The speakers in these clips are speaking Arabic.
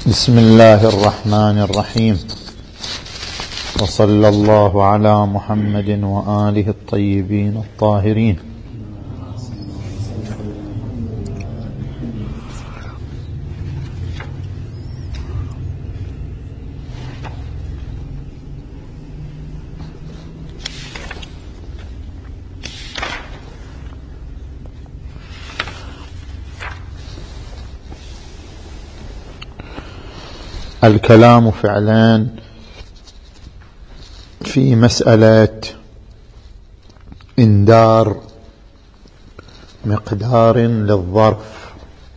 بسم الله الرحمن الرحيم، وصلى الله على محمد وآله الطيبين الطاهرين. الكلام فعلا في مسألة إنذار مقدار للظرف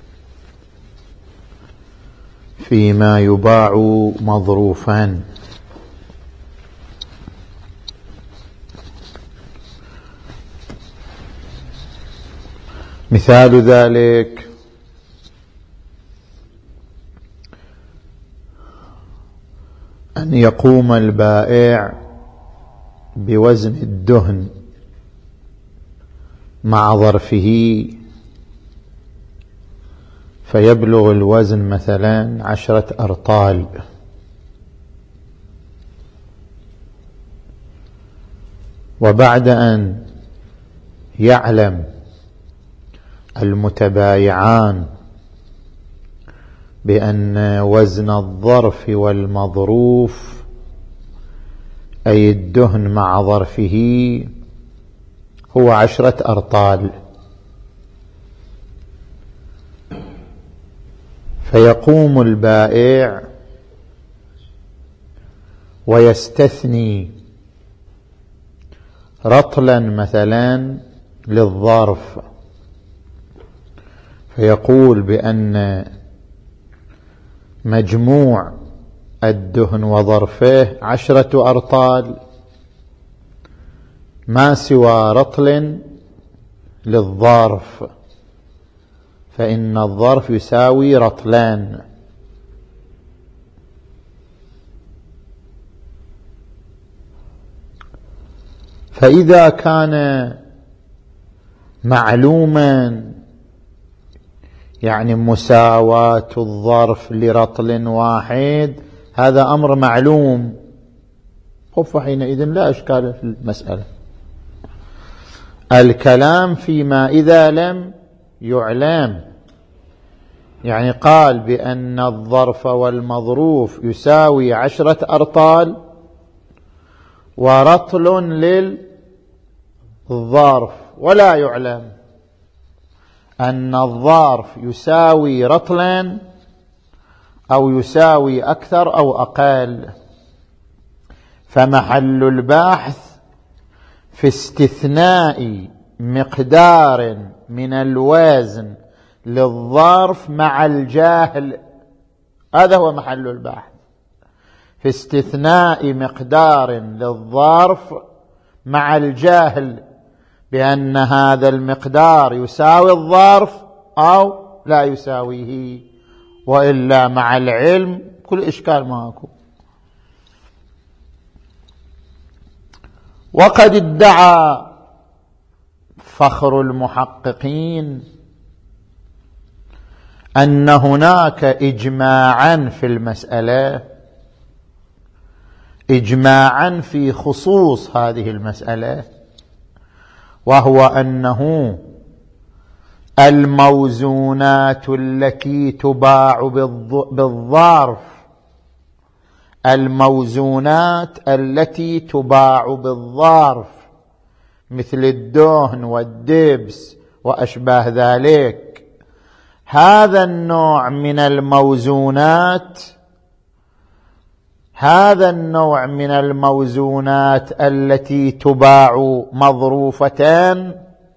فيما يباع مظروفا. مثال ذلك أن يقوم البائع بوزن الدهن مع ظرفه فيبلغ الوزن مثلا 10 أرطال، وبعد أن يعلم المتبايعان بأن وزن الظرف والمظروف أي الدهن مع ظرفه هو 10 أرطال، فيقوم البائع ويستثني رطلا مثلا للظرف، فيقول بأن مجموع الدهن وظرفه 10 أرطال ما سوى رطل للظرف، فإن الظرف يساوي رطلان. فإذا كان معلوما يعني مساواة الظرف لرطل واحد، هذا أمر معلوم، فحينئذ لا إشكال في المسألة. الكلام فيما إذا لم يعلم، يعني قال بأن الظرف والمظروف يساوي 10 أرطال ورطل للظرف، ولا يعلم أن الظرف يساوي رطلا أو يساوي أكثر أو أقل، فمحل البحث في استثناء مقدار من الوزن للظرف مع الجاهل. هذا هو محل البحث، في استثناء مقدار للظرف مع الجاهل بأن هذا المقدار يساوي الظرف أو لا يساويه، وإلا مع العلم كل إشكال ماكو. وقد ادعى فخر المحققين أن هناك إجماعا في المسألة، إجماعا في خصوص هذه المسألة، وهو أنه الموزونات التي تباع بالظرف، الموزونات التي تباع بالظرف مثل الدهن والدبس وأشباه ذلك، هذا النوع من الموزونات، هذا النوع من الموزونات التي تباع مظروفتان،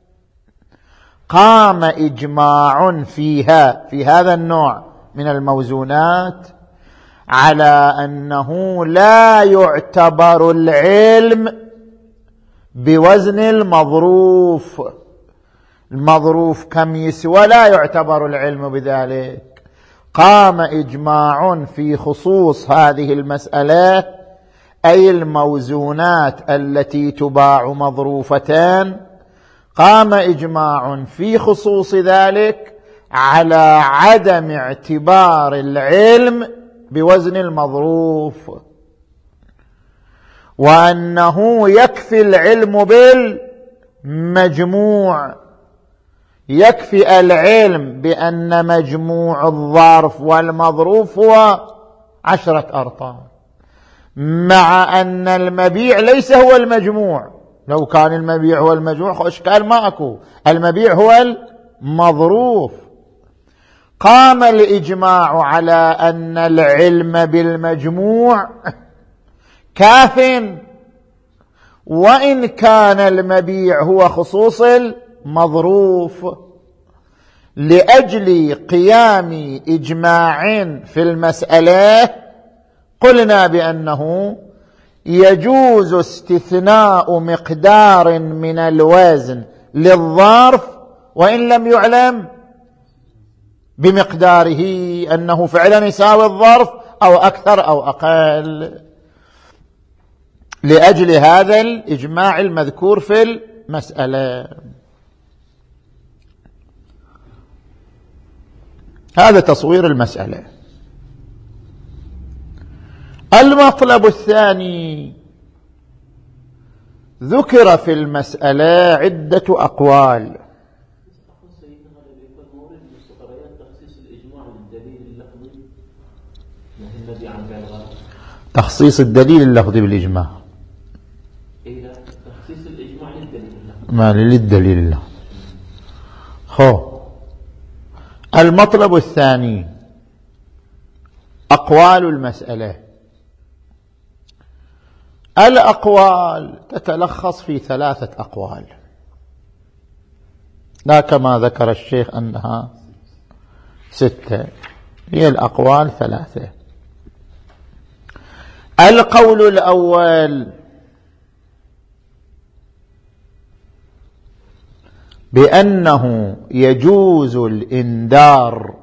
قام إجماع فيها، في هذا النوع من الموزونات، على أنه لا يعتبر العلم بوزن المظروف. المظروف كم يسوى لا يعتبر العلم بذلك. قام إجماع في خصوص هذه المسألة، أي الموزونات التي تباع مظروفتان، قام إجماع في خصوص ذلك على عدم اعتبار العلم بوزن المظروف، وأنه يكفي العلم بالمجموع، يكفي العلم بأن مجموع الظرف والمظروف هو 10 أرطال، مع أن المبيع ليس هو المجموع. لو كان المبيع هو المجموع إشكال ما أكو، المبيع هو المظروف. قام الإجماع على أن العلم بالمجموع كاف، وإن كان المبيع هو خصوص المظروف، لأجل قيام إجماع في المسألة قلنا بأنه يجوز استثناء مقدار من الوزن للظرف وإن لم يعلم بمقداره أنه فعلا يساوي الظرف أو أكثر أو أقل، لأجل هذا الإجماع المذكور في المسألة. هذا تصوير المسألة. المطلب الثاني، ذكر في المسألة عدة أقوال. تخصيص الدليل اللفظي بالإجماع، تخصيص الإجماع للدليل ما للدليل الله. المطلب الثاني أقوال المسألة. الأقوال تتلخص في 3 أقوال، لا كما ذكر الشيخ أنها 6، هي الأقوال 3. القول الأول بأنه يجوز الإنذار،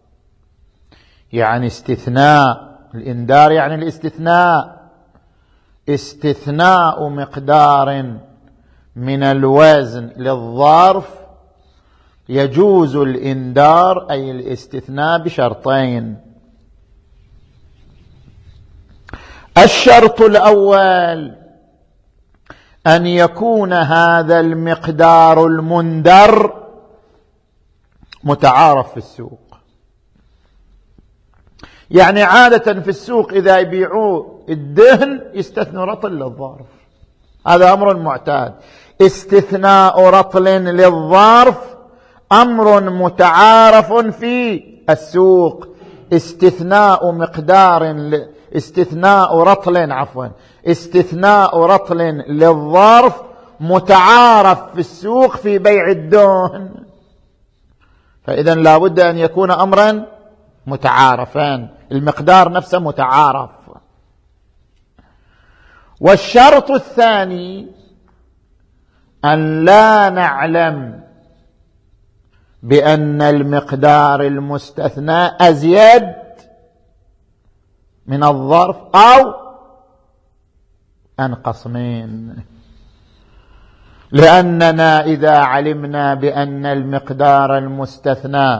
يعني استثناء، الإنذار يعني الاستثناء، استثناء مقدار من الوزن للظرف، يجوز الإنذار أي الاستثناء بشرطين. الشرط الأول أن يكون هذا المقدار المنذر متعارف في السوق، يعني عادة في السوق إذا يبيعوا الدهن يستثنوا رطل للظرف، هذا أمر معتاد. استثناء رطل للظرف أمر متعارف في السوق. استثناء رطل للظرف متعارف في السوق في بيع الدهن، فإذا لا بد أن يكون أمرا متعارفان، المقدار نفسه متعارف. والشرط الثاني أن لا نعلم بأن المقدار المستثنى أزيد من الظرف أو أنقص منه، لأننا إذا علمنا بأن المقدار المستثنى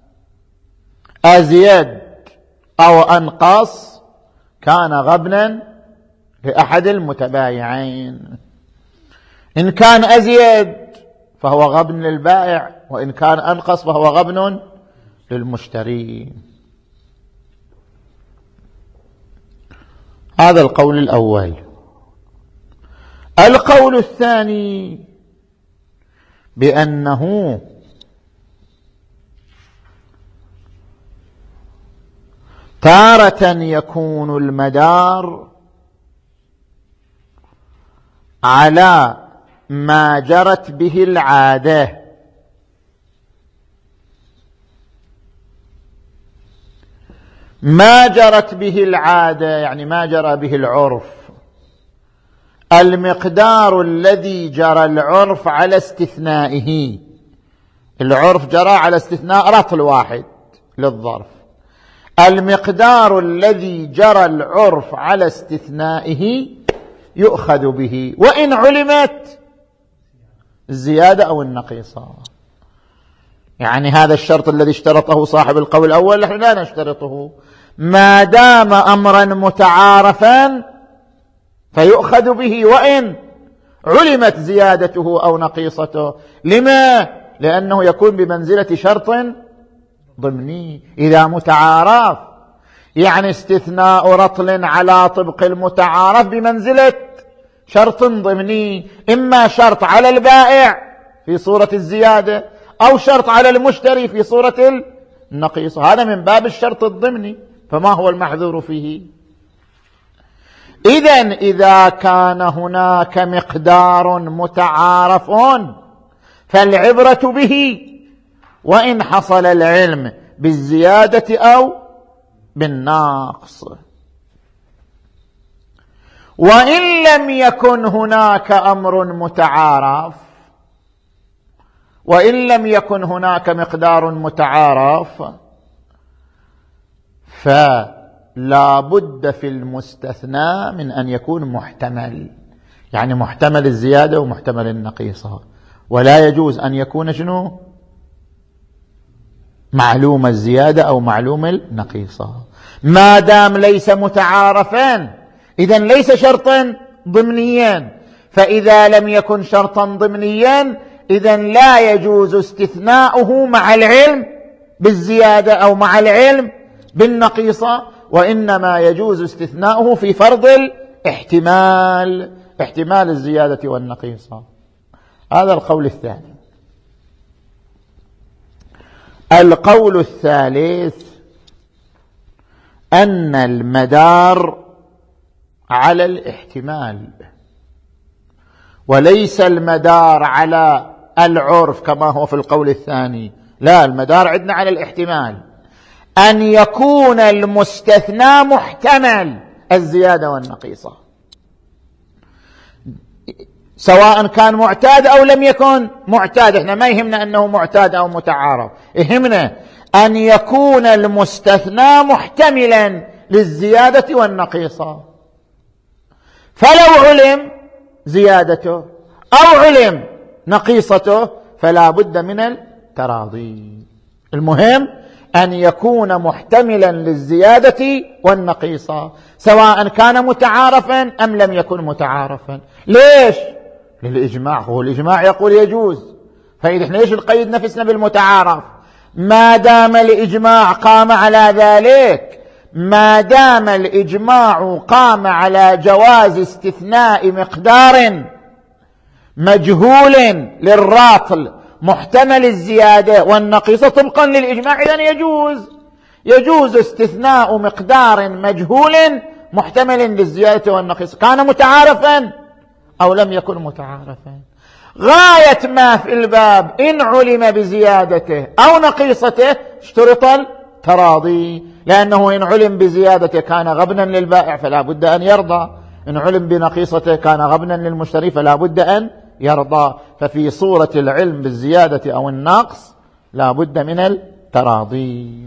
أزيد أو أنقص كان غبنا لأحد المتبايعين. إن كان أزيد فهو غبن للبائع، وإن كان أنقص فهو غبن للمشتري. هذا القول الأول. القول الثاني بأنه تارة يكون المدار على ما جرت به العادة، ما جرت به العادة يعني ما جرى به العرف، المقدار الذي جرى العرف على استثنائه. العرف جرى على استثناء رطل واحد للظرف، المقدار الذي جرى العرف على استثنائه يؤخذ به وإن علمت الزيادة أو النقيصة. يعني هذا الشرط الذي اشترطه صاحب القول الأول نحن لا نشترطه، ما دام أمرا متعارفا فيؤخذ به وإن علمت زيادته أو نقيصته. لما؟ لأنه يكون بمنزلة شرط ضمني. إذا متعارف يعني استثناء رطل على طبق المتعارف بمنزلة شرط ضمني، إما شرط على البائع في صورة الزيادة أو شرط على المشتري في صورة النقيصة. هذا من باب الشرط الضمني. فما هو المحذور فيه؟ إذن إذا كان هناك مقدار متعارف فالعبرة به، وإن حصل العلم بالزيادة أو بالنقص. وإن لم يكن هناك أمر متعارف، وإن لم يكن هناك مقدار متعارف، فلا بد في المستثنى من أن يكون محتمل، يعني محتمل الزيادة ومحتمل النقيصة. ولا يجوز أن يكون شنو؟ معلوم الزيادة أو معلوم النقيصة. ما دام ليس متعارفان إذن ليس شرطا ضمنيا، فإذا لم يكن شرطا ضمنيا إذن لا يجوز استثناؤه مع العلم بالزيادة أو مع العلم بالنقيصة، وإنما يجوز استثناؤه في فرض الاحتمال، احتمال الزيادة والنقيصة. هذا القول الثاني. القول الثالث أن المدار على الاحتمال وليس المدار على العرف كما هو في القول الثاني. لا، المدار عندنا على الاحتمال، أن يكون المستثنى محتمل الزيادة والنقيصة، سواء كان معتاد أو لم يكن معتاد. احنا ما يهمنا أنه معتاد أو متعارف، يهمنا أن يكون المستثنى محتملا للزيادة والنقيصة. فلو علم زيادته أو علم نقيصته فلا بد من التراضي. المهم أن يكون محتملا للزيادة والنقيصة، سواء كان متعارفا أم لم يكن متعارفا. ليش؟ للإجماع. هو الإجماع يقول يجوز، فإذا احنا ليش نقيد نفسنا بالمتعارف؟ ما دام الإجماع قام على ذلك، ما دام الإجماع قام على جواز استثناء مقدار مجهول للراطل محتمل الزيادة والنقيصة طبقا للإجماع، إذن يجوز استثناء مقدار مجهول محتمل للزيادة والنقيصة، كان متعارفا أو لم يكن متعارفا. غاية ما في الباب إن علم بزيادته أو نقيصته اشترط التراضي، لأنه إن علم بزيادته كان غبنا للبائع فلا بد أن يرضى، إن علم بنقيصته كان غبنا للمشتري فلا بد أن يرضى. ففي صورة العلم بالزيادة أو النقص لا بد من التراضي.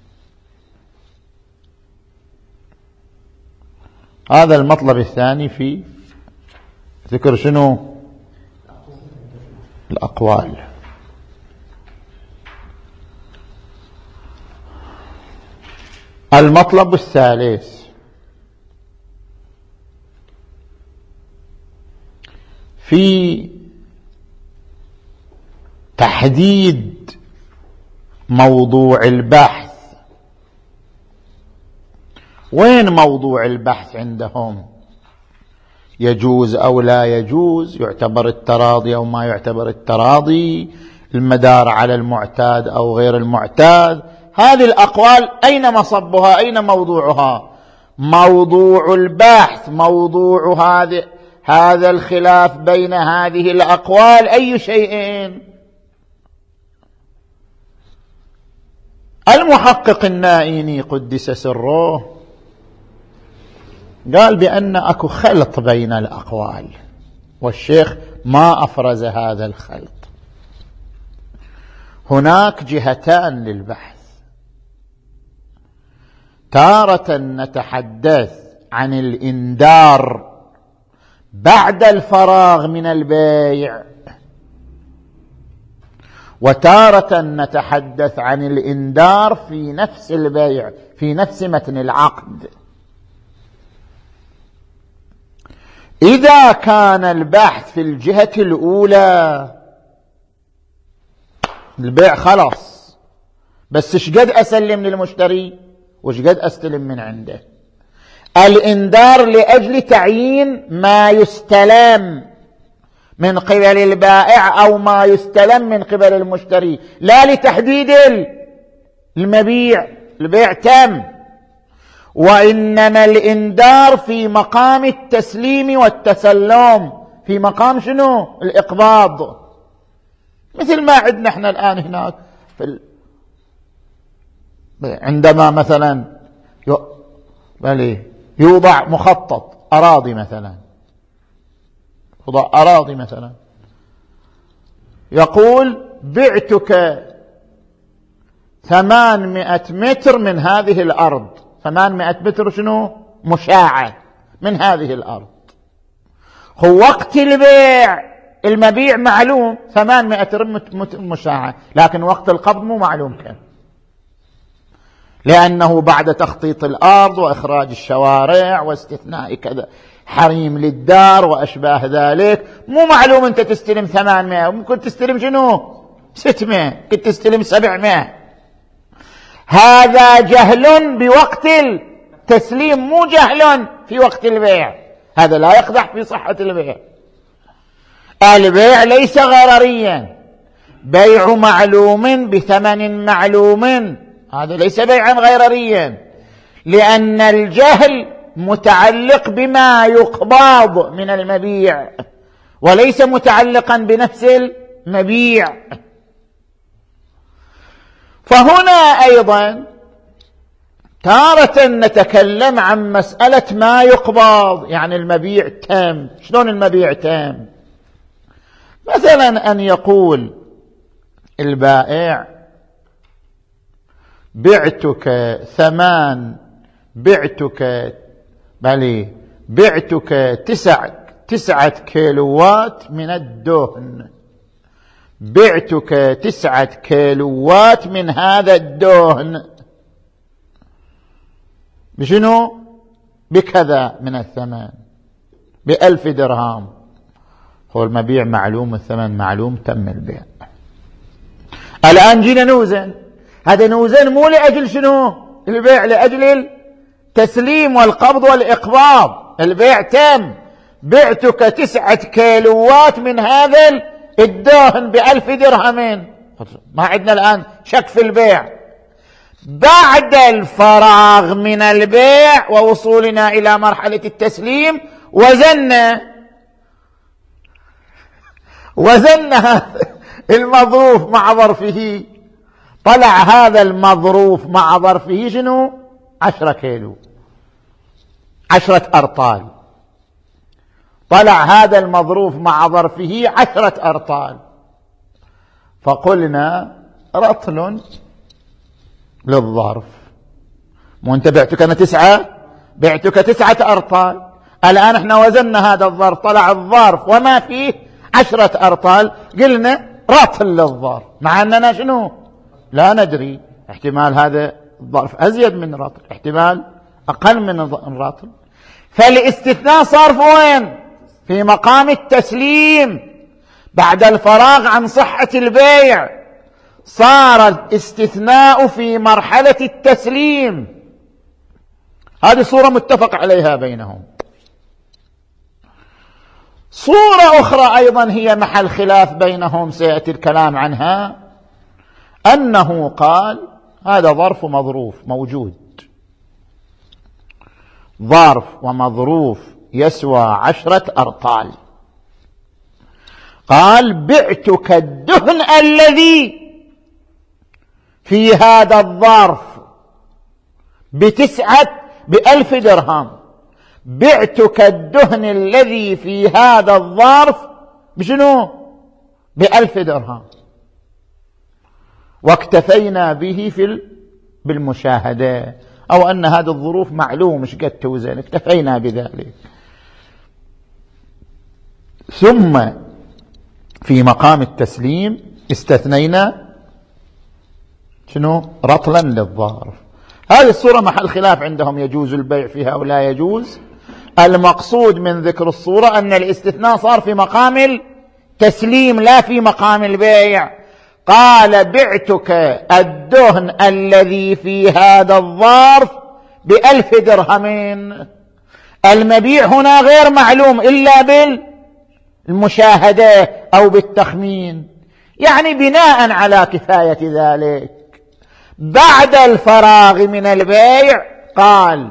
هذا المطلب الثاني في ذكر شنو؟ الأقوال. المطلب الثالث في تحديد موضوع البحث. وين موضوع البحث عندهم؟ يجوز أو لا يجوز، يعتبر التراضي أو ما يعتبر التراضي، المدار على المعتاد أو غير المعتاد. هذه الأقوال أين مصبها؟ أين موضوعها؟ موضوع البحث، موضوع هذا الخلاف بين هذه الأقوال أي شيء؟ المحقق النائيني قدس سره قال بأن أكو خلط بين الأقوال، والشيخ ما أفرز هذا الخلط. هناك جهتان للبحث، تارة نتحدث عن الإنذار بعد الفراغ من البيع، وتارة نتحدث عن الإندار في نفس البيع، في نفس متن العقد. إذا كان البحث في الجهة الأولى البيع خلاص، بس شقد أسلم للمشتري وشقد أستلم من عنده. الإندار لأجل تعيين ما يستلم من قبل البائع أو ما يستلم من قبل المشتري، لا لتحديد المبيع. البيع تم، وإنما الإندار في مقام التسليم والتسلم، في مقام شنو؟ الإقباض. مثل ما عندنا احنا الآن هناك عندما مثلا يوضع مخطط أراضي مثلا، يوضع أراضي مثلا يقول بعتك 800 متر من هذه الأرض، 800 متر شنو؟ مشاعة من هذه الأرض. هو وقت البيع المبيع معلوم 800 مشاعة، لكن وقت القبض مو معلوم كم، لأنه بعد تخطيط الأرض وإخراج الشوارع واستثناء كذا حريم للدار وأشباه ذلك، مو معلوم أنت تستلم 800، ممكن تستلم شنو 600، ممكن تستلم 700. هذا جهل بوقت التسليم، مو جهل في وقت البيع. هذا لا يقدح في صحة البيع. البيع ليس غرريا، بيع معلوم بثمن معلوم، هذا ليس بيعا غرريا، لأن الجهل متعلق بما يقبض من المبيع وليس متعلقا بنفس المبيع. فهنا أيضا تارة نتكلم عن مسألة ما يقبض، يعني المبيع تام. شلون المبيع تام؟ مثلا أن يقول البائع بعتك 9 كيلوات من الدهن، بعتك 9 كيلوات من هذا الدهن بشنو؟ بكذا من الثمن، ب1000 درهم. هو المبيع معلوم، الثمن معلوم، تم البيع. الآن جينا نوزن، هذا نوزن مو لأجل شنو؟ البيع، لأجل التسليم والقبض والإقباض. البيع تم، بعتك 9 كيلوات من هذا الدهن ب1000 درهمين. ما عندنا الآن شك في البيع. بعد الفراغ من البيع ووصولنا إلى مرحلة التسليم وزننا المظروف مع ظرفه، طلع هذا المظروف مع ظرفه شنو؟ 10 كيلو، 10 أرطال. طلع هذا المظروف مع ظرفه 10 أرطال. فقلنا رطل للظرف. مو انت بعتك انا 9، بعتك 9 أرطال. الآن احنا وزننا هذا الظرف، طلع الظرف وما فيه 10 أرطال، قلنا رطل للظرف، مع أننا شنو؟ لا ندري، احتمال هذا الظرف أزيد من رطل، احتمال أقل من رطل. فالاستثناء صار في وين؟ في مقام التسليم. بعد الفراغ عن صحة البيع صار الاستثناء في مرحلة التسليم. هذه صورة متفق عليها بينهم. صورة أخرى أيضا هي محل خلاف بينهم، سيأتي الكلام عنها، أنه قال هذا ظرف ومظروف موجود، ظرف ومظروف يسوى 10 أرطال. قال بعتك الدهن الذي في هذا الظرف ب1000 درهم، بعتك الدهن الذي في هذا الظرف بشنو؟ ب1000 درهم. واكتفينا به بالمشاهدة، أو أن هذه الظروف معلوم مش قد توزن، اكتفينا بذلك. ثم في مقام التسليم استثنينا شنو؟ رطلا للظرف. هذه الصورة محل خلاف عندهم، يجوز البيع فيها أو لا يجوز. المقصود من ذكر الصورة أن الاستثناء صار في مقام التسليم لا في مقام البيع. قال بعتك الدهن الذي في هذا الظرف ب1000 درهم. المبيع هنا غير معلوم إلا بالمشاهدة أو بالتخمين، يعني بناء على كفاية ذلك. بعد الفراغ من البيع قال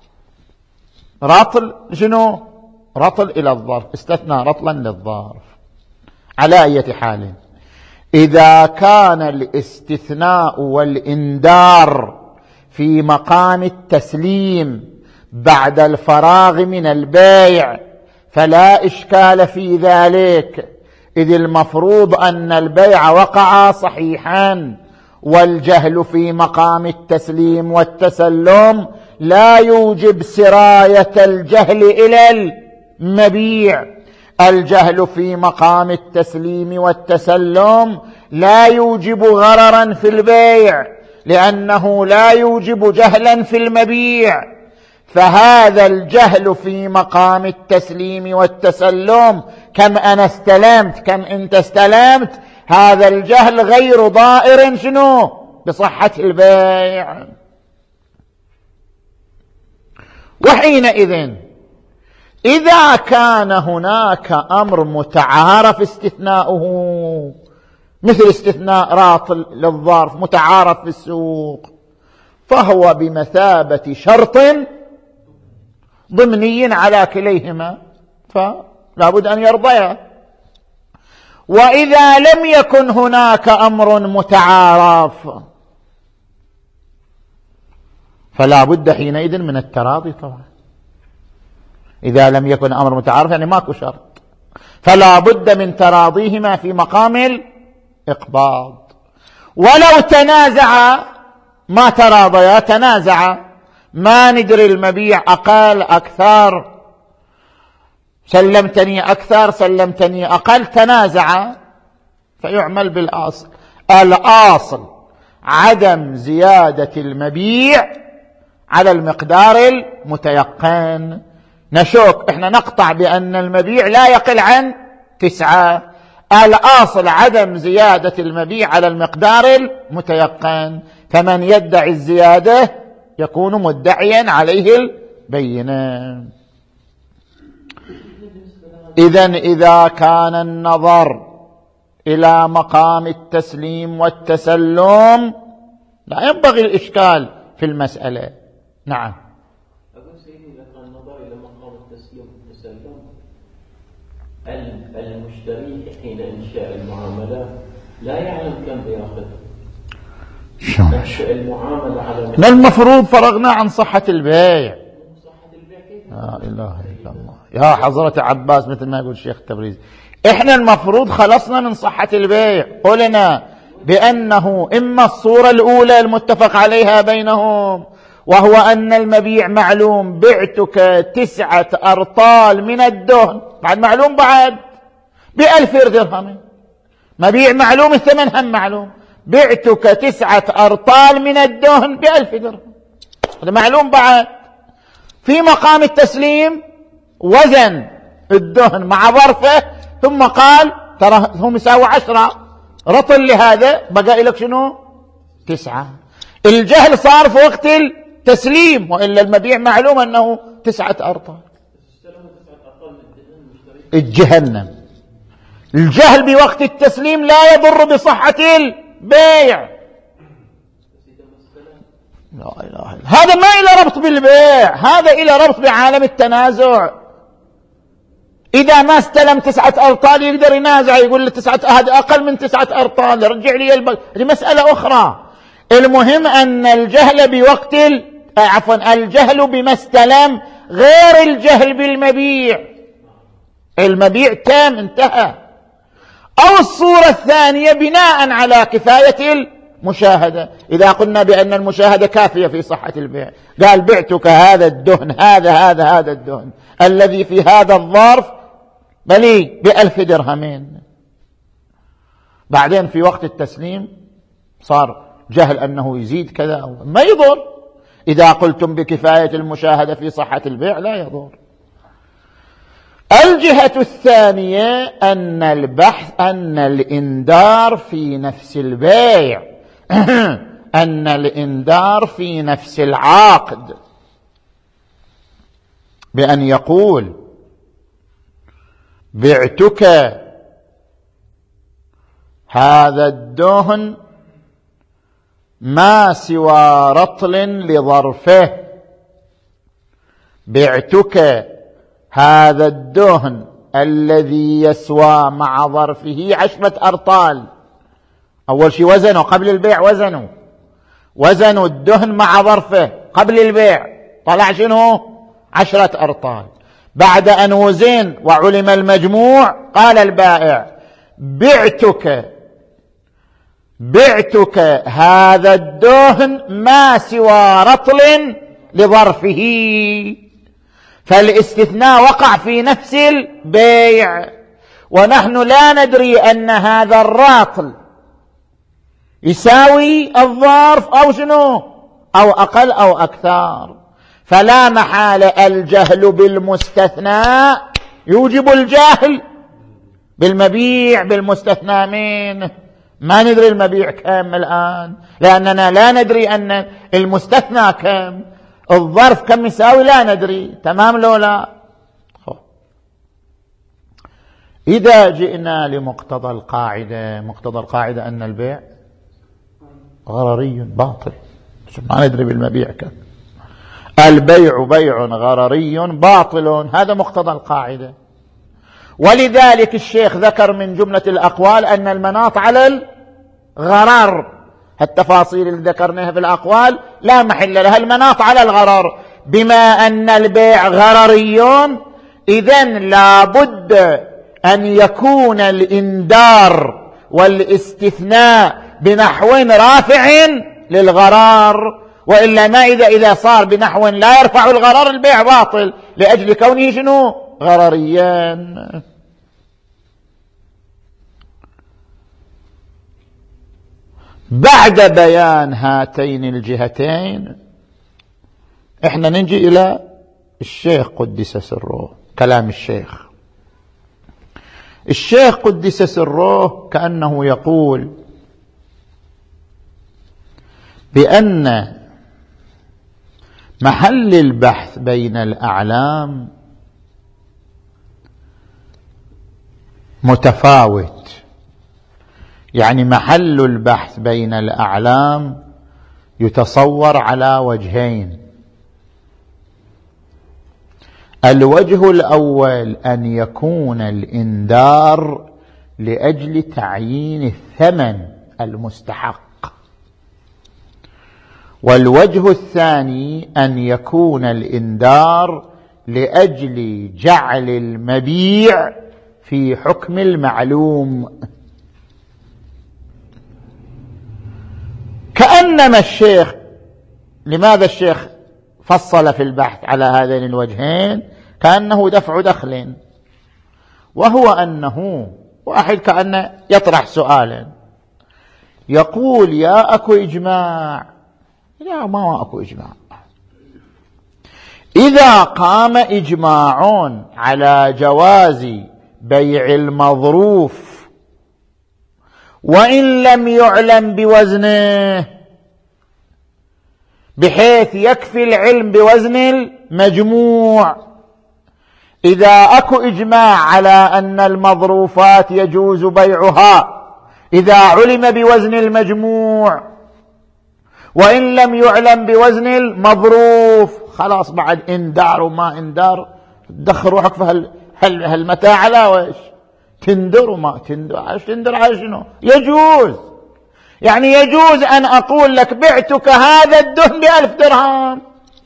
رطل شنو؟ رطل إلى الظرف، استثنى رطلا للظرف. على أي حال إذا كان الاستثناء والإنذار في مقام التسليم بعد الفراغ من البيع فلا إشكال في ذلك، إذ المفروض أن البيع وقع صحيحا، والجهل في مقام التسليم والتسلم لا يوجب سراية الجهل إلى المبيع. الجهل في مقام التسليم والتسلم لا يوجب غررا في البيع، لأنه لا يوجب جهلا في المبيع. فهذا الجهل في مقام التسليم والتسلم، كم أنا استلمت كم أنت استلمت، هذا الجهل غير ضائر شنو؟ بصحة البيع. وحينئذ إذا كان هناك أمر متعارف استثناؤه، مثل استثناء راطل للظرف متعارف في السوق، فهو بمثابة شرط ضمني على كليهما، فلا بد أن يرضيا. وإذا لم يكن هناك أمر متعارف فلا بد حينئذ من التراضي. طبعا إذا لم يكن أمر متعارف يعني ماكو شرط، فلا بد من تراضيهما في مقام الإقباض. ولو تنازع ما تراضيا، تنازع ما ندري المبيع أقل أكثر، سلمتني أكثر سلمتني أقل، تنازع، فيعمل بالأصل. الأصل عدم زيادة المبيع على المقدار المتيقن. نشوك احنا نقطع بأن المبيع لا يقل عن 9. الأصل عدم زيادة المبيع على المقدار المتيقن، فمن يدعي الزيادة يكون مدعيا عليه البينة. إذن إذا كان النظر إلى مقام التسليم والتسلم لا ينبغي الإشكال في المسألة. نعم. أقول سيدي لما النظر إلى مقام التسليم والتسلم، المشتري حين إنشاء المعاملة لا يعلم كم بياخذ. المعاملة على المفروض فرغنا عن صحة البيع. لا إله إلا الله. يا حضرة عباس، مثل ما يقول الشيخ التبريزي، إحنا المفروض خلصنا من صحة البيع. قلنا بأنه إما الصورة الأولى المتفق عليها بينهم، وهو أن المبيع معلوم، بعتك 9 أرطال من الدهن، بعد معلوم بعد ب1000 درهم، مبيع معلوم، الثمن هم معلوم، بعتك 9 أرطال من الدهن ب1000 درهم، هذا معلوم بعد. في مقام التسليم وزن الدهن مع ظرفه، ثم قال ترى هم يساوي 10 رطل لهذا، بقى لك شنو 9. الجهل صار في وقت التسليم، وإلا المبيع معلوم أنه 9 أرطال. الجهنم الجهل بوقت التسليم لا يضر بصحة البيع. لا إله إلا هذا، ما إلى ربط بالبيع، هذا إلى ربط بعالم التنازع. إذا ما استلم 9 أرطال يقدر ينازع، يقول له 9 هذا أقل من 9 أرطال، رجع لي هذه مسألة أخرى. المهم أن الجهل بوقت الجهل بما استلم غير الجهل بالمبيع. المبيع تام انتهى. أو الصورة الثانية بناء على كفاية المشاهدة، إذا قلنا بأن المشاهدة كافية في صحة البيع، قال بعتك هذا الدهن، هذا الدهن الذي في هذا الظرف بلي ب1000 درهم، بعدين في وقت التسليم صار جهل أنه يزيد كذا، ما يضر. إذا قلتم بكفاية المشاهدة في صحة البيع لا يضر. الجهة الثانية أن البحث أن الإنذار في نفس البيع أن الإنذار في نفس العقد، بأن يقول بعتك هذا الدهن ما سوى رطل لظرفه، بعتك هذا الدهن الذي يسوى مع ظرفه 10 أرطال. أول شيء وزنه قبل البيع، وزن الدهن مع ظرفه قبل البيع طلع شنو؟ 10 أرطال. بعد أن وزن وعلم المجموع قال البائع بعتك هذا الدهن ما سوى رطل لظرفه، فالاستثناء وقع في نفس البيع، ونحن لا ندري أن هذا الرطل يساوي الظرف أو شنو أو أقل أو أكثر، فلا محالة الجهل بالمستثنى يوجب الجهل بالمبيع بالمستثنى منه. ما ندري المبيع كم الآن لأننا لا ندري أن المستثنى كم، الظرف كم يساوي لا ندري. تمام لو لا؟ إذا جئنا لمقتضى القاعدة، مقتضى القاعدة أن البيع غرري باطل، ما ندري بالمبيع كم، البيع بيع غرري باطل، هذا مقتضى القاعدة. ولذلك الشيخ ذكر من جملة الأقوال أن المناط على الغرر، التفاصيل اللي ذكرناها في الأقوال لا محل لها، المناط على الغرر. بما أن البيع غرري إذن لا بد أن يكون الإنذار والاستثناء بنحو رافع للغرار، وإلا ما إذا صار بنحو لا يرفع الغرار البيع باطل لأجل كونه شنو؟ غرريان. بعد بيان هاتين الجهتين احنا نجي إلى الشيخ قدس سره، كلام الشيخ قدس سره كأنه يقول بأن محل البحث بين الأعلام متفاوت، يعني محل البحث بين الأعلام يتصور على وجهين. الوجه الأول أن يكون الإنذار لأجل تعيين الثمن المستحق، والوجه الثاني أن يكون الإنذار لأجل جعل المبيع في حكم المعلوم. كأنما الشيخ، لماذا الشيخ فصل في البحث على هذين الوجهين؟ كأنه دفع دخل، وهو أنه واحد كأنه يطرح سؤالا يقول يا أكو إجماع، لا ما أكو إجماع. إذا قام إجماع على جواز بيع المظروف وإن لم يعلم بوزنه، بحيث يكفي العلم بوزن المجموع، إذا أكو إجماع على أن المظروفات يجوز بيعها إذا علم بوزن المجموع وإن لم يعلم بوزن المظروف، خلاص بعد إندار وما إندار تدخل روحك في هالمتاع لا وإيش تندر وما تندر، عايش تندر على شنو؟ يجوز، يعني يجوز أن أقول لك بعتك هذا الدهن ب1000 درهم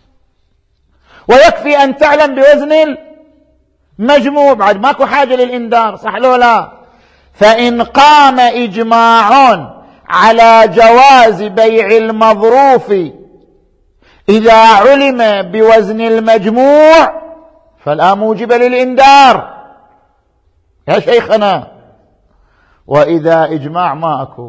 ويكفي أن تعلم بوزن المجموع، بعد ماكو حاجة للإندار، صح لو لا؟ فإن قام إجماع على جواز بيع المظروف إذا علم بوزن المجموع فلا موجب للإندار يا شيخنا. وإذا إجماع ما أكو،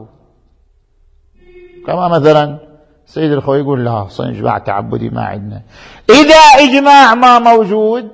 كما مثلا سيد الخوي يقول لا صنع إجماع تعبدي ما عندنا. إذا إجماع ما موجود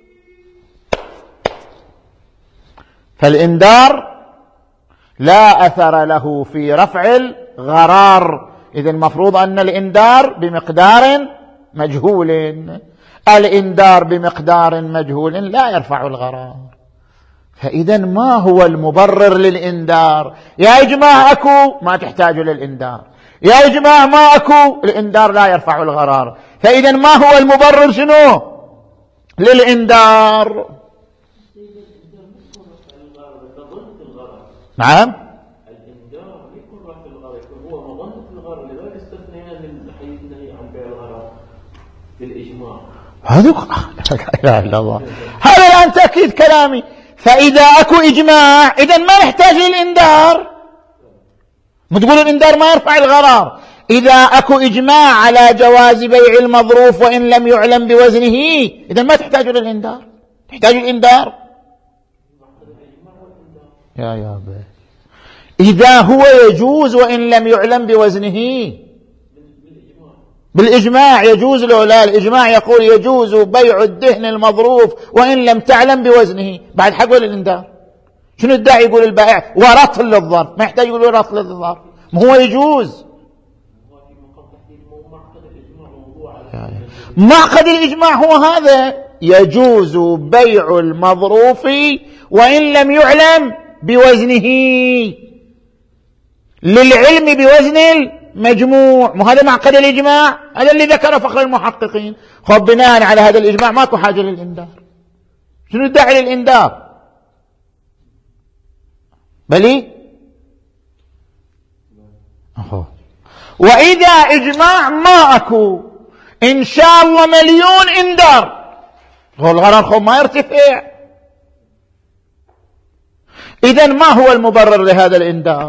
فالإنذار لا أثر له في رفع الغرار. إذا المفروض أن الإنذار بمقدار مجهول، الإنذار بمقدار مجهول لا يرفع الغرار. فإذا ما هو المبرر للإنذار؟ يا إجماع أكو ما تحتاج للإنذار، يا إجماع ما أكو الإنذار لا يرفع الغرار. فإذا ما هو المبرر شنو للإنذار؟ نعم الإنذار يكون رفع الغرر، هو مظنة الغرر، لذلك استثنينا من حيث النهي عن بيع الغرر بالإجماع. هذا لا إله إلا الله، هذا الآن تأكيد كلامي. فإذا أكو إجماع إذن ما نحتاج للإنذار، متقول الإنذار ما يرفع الغرار. إذا أكو إجماع على جواز بيع المظروف وإن لم يعلم بوزنه إذن ما تحتاج للإنذار، تحتاج الإنذار يا إذا هو يجوز وإن لم يعلم بوزنه بالإجماع يجوز له. لا، الإجماع يقول يجوز بيع الدهن المظروف وإن لم تعلم بوزنه، بعد حقه للإنذار. شنو الداعي يقول البائع ورطل للظرف؟ ما يحتاج يقول ورطل للظرف، ما هو يجوز. معقد الإجماع هو هذا، يجوز بيع المظروف وإن لم يعلم بوزنه للعلم بوزن المجموع. وهذا معقد الإجماع، هذا اللي ذكر فخر المحققين. خب بناء على هذا الإجماع ماكو حاجة للإنذار. شنو الداعي للإنذار؟ بلي وإذا إجماع ما أكو إن شاء الله مليون إنذار، هو الغرر خب ما يرتفع. إذن ما هو المبرر لهذا الإنذار؟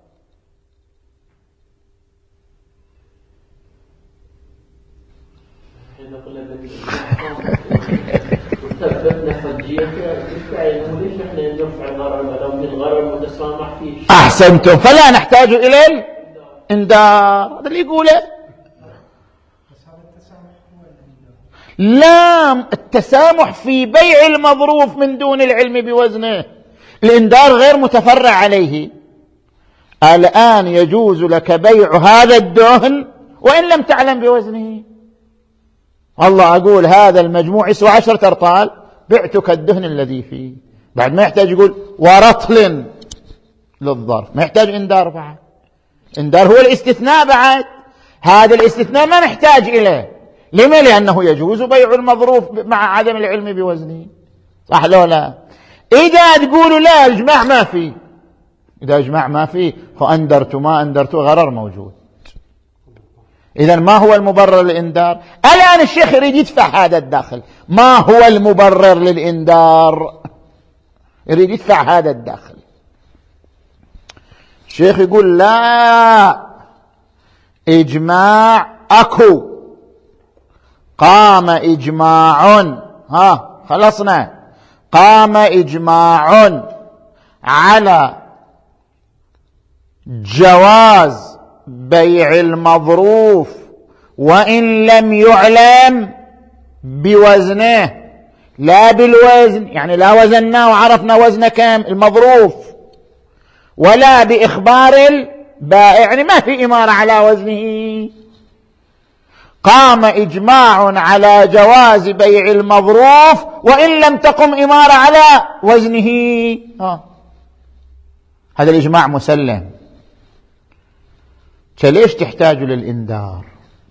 أحسنتم، فلا نحتاج إلى الإنذار. هذا اللي يقوله. لا، التسامح في بيع المظروف من دون العلم بوزنه، الإنذار غير متفرع عليه. الآن يجوز لك بيع هذا الدهن وإن لم تعلم بوزنه. والله أقول هذا المجموع يسوى 10 أرطال، بعتك الدهن الذي فيه، بعد ما يحتاج يقول ورطل للظرف، ما يحتاج إنذار. بعد إنذار هو الاستثناء، بعد هذا الاستثناء ما نحتاج إليه. لما؟ لأنه يجوز بيع المظروف مع عدم العلم بوزنه. صح لو لا؟ إذا تقولوا لا إجماع ما فيه، إذا إجماع ما فيه فأنذرت ما أنذرت غرر موجود. إذن ما هو المبرر للإنذار؟ الآن الشيخ يريد يدفع هذا الداخل. ما هو المبرر للإنذار؟ يريد يدفع هذا الداخل. الشيخ يقول لا، إجماع أكو، قام إجماع، خلصنا، قام إجماع على جواز بيع المظروف وإن لم يعلم بوزنه، لا بالوزن، يعني لا وزناه وعرفنا وزنه كم المظروف، ولا بإخبار البائع، يعني ما في إمارة على وزنه. قام إجماع على جواز بيع المظروف وإن لم تقم إمارة على وزنه. هذا الإجماع مسلم. فليش تحتاج للإنذار؟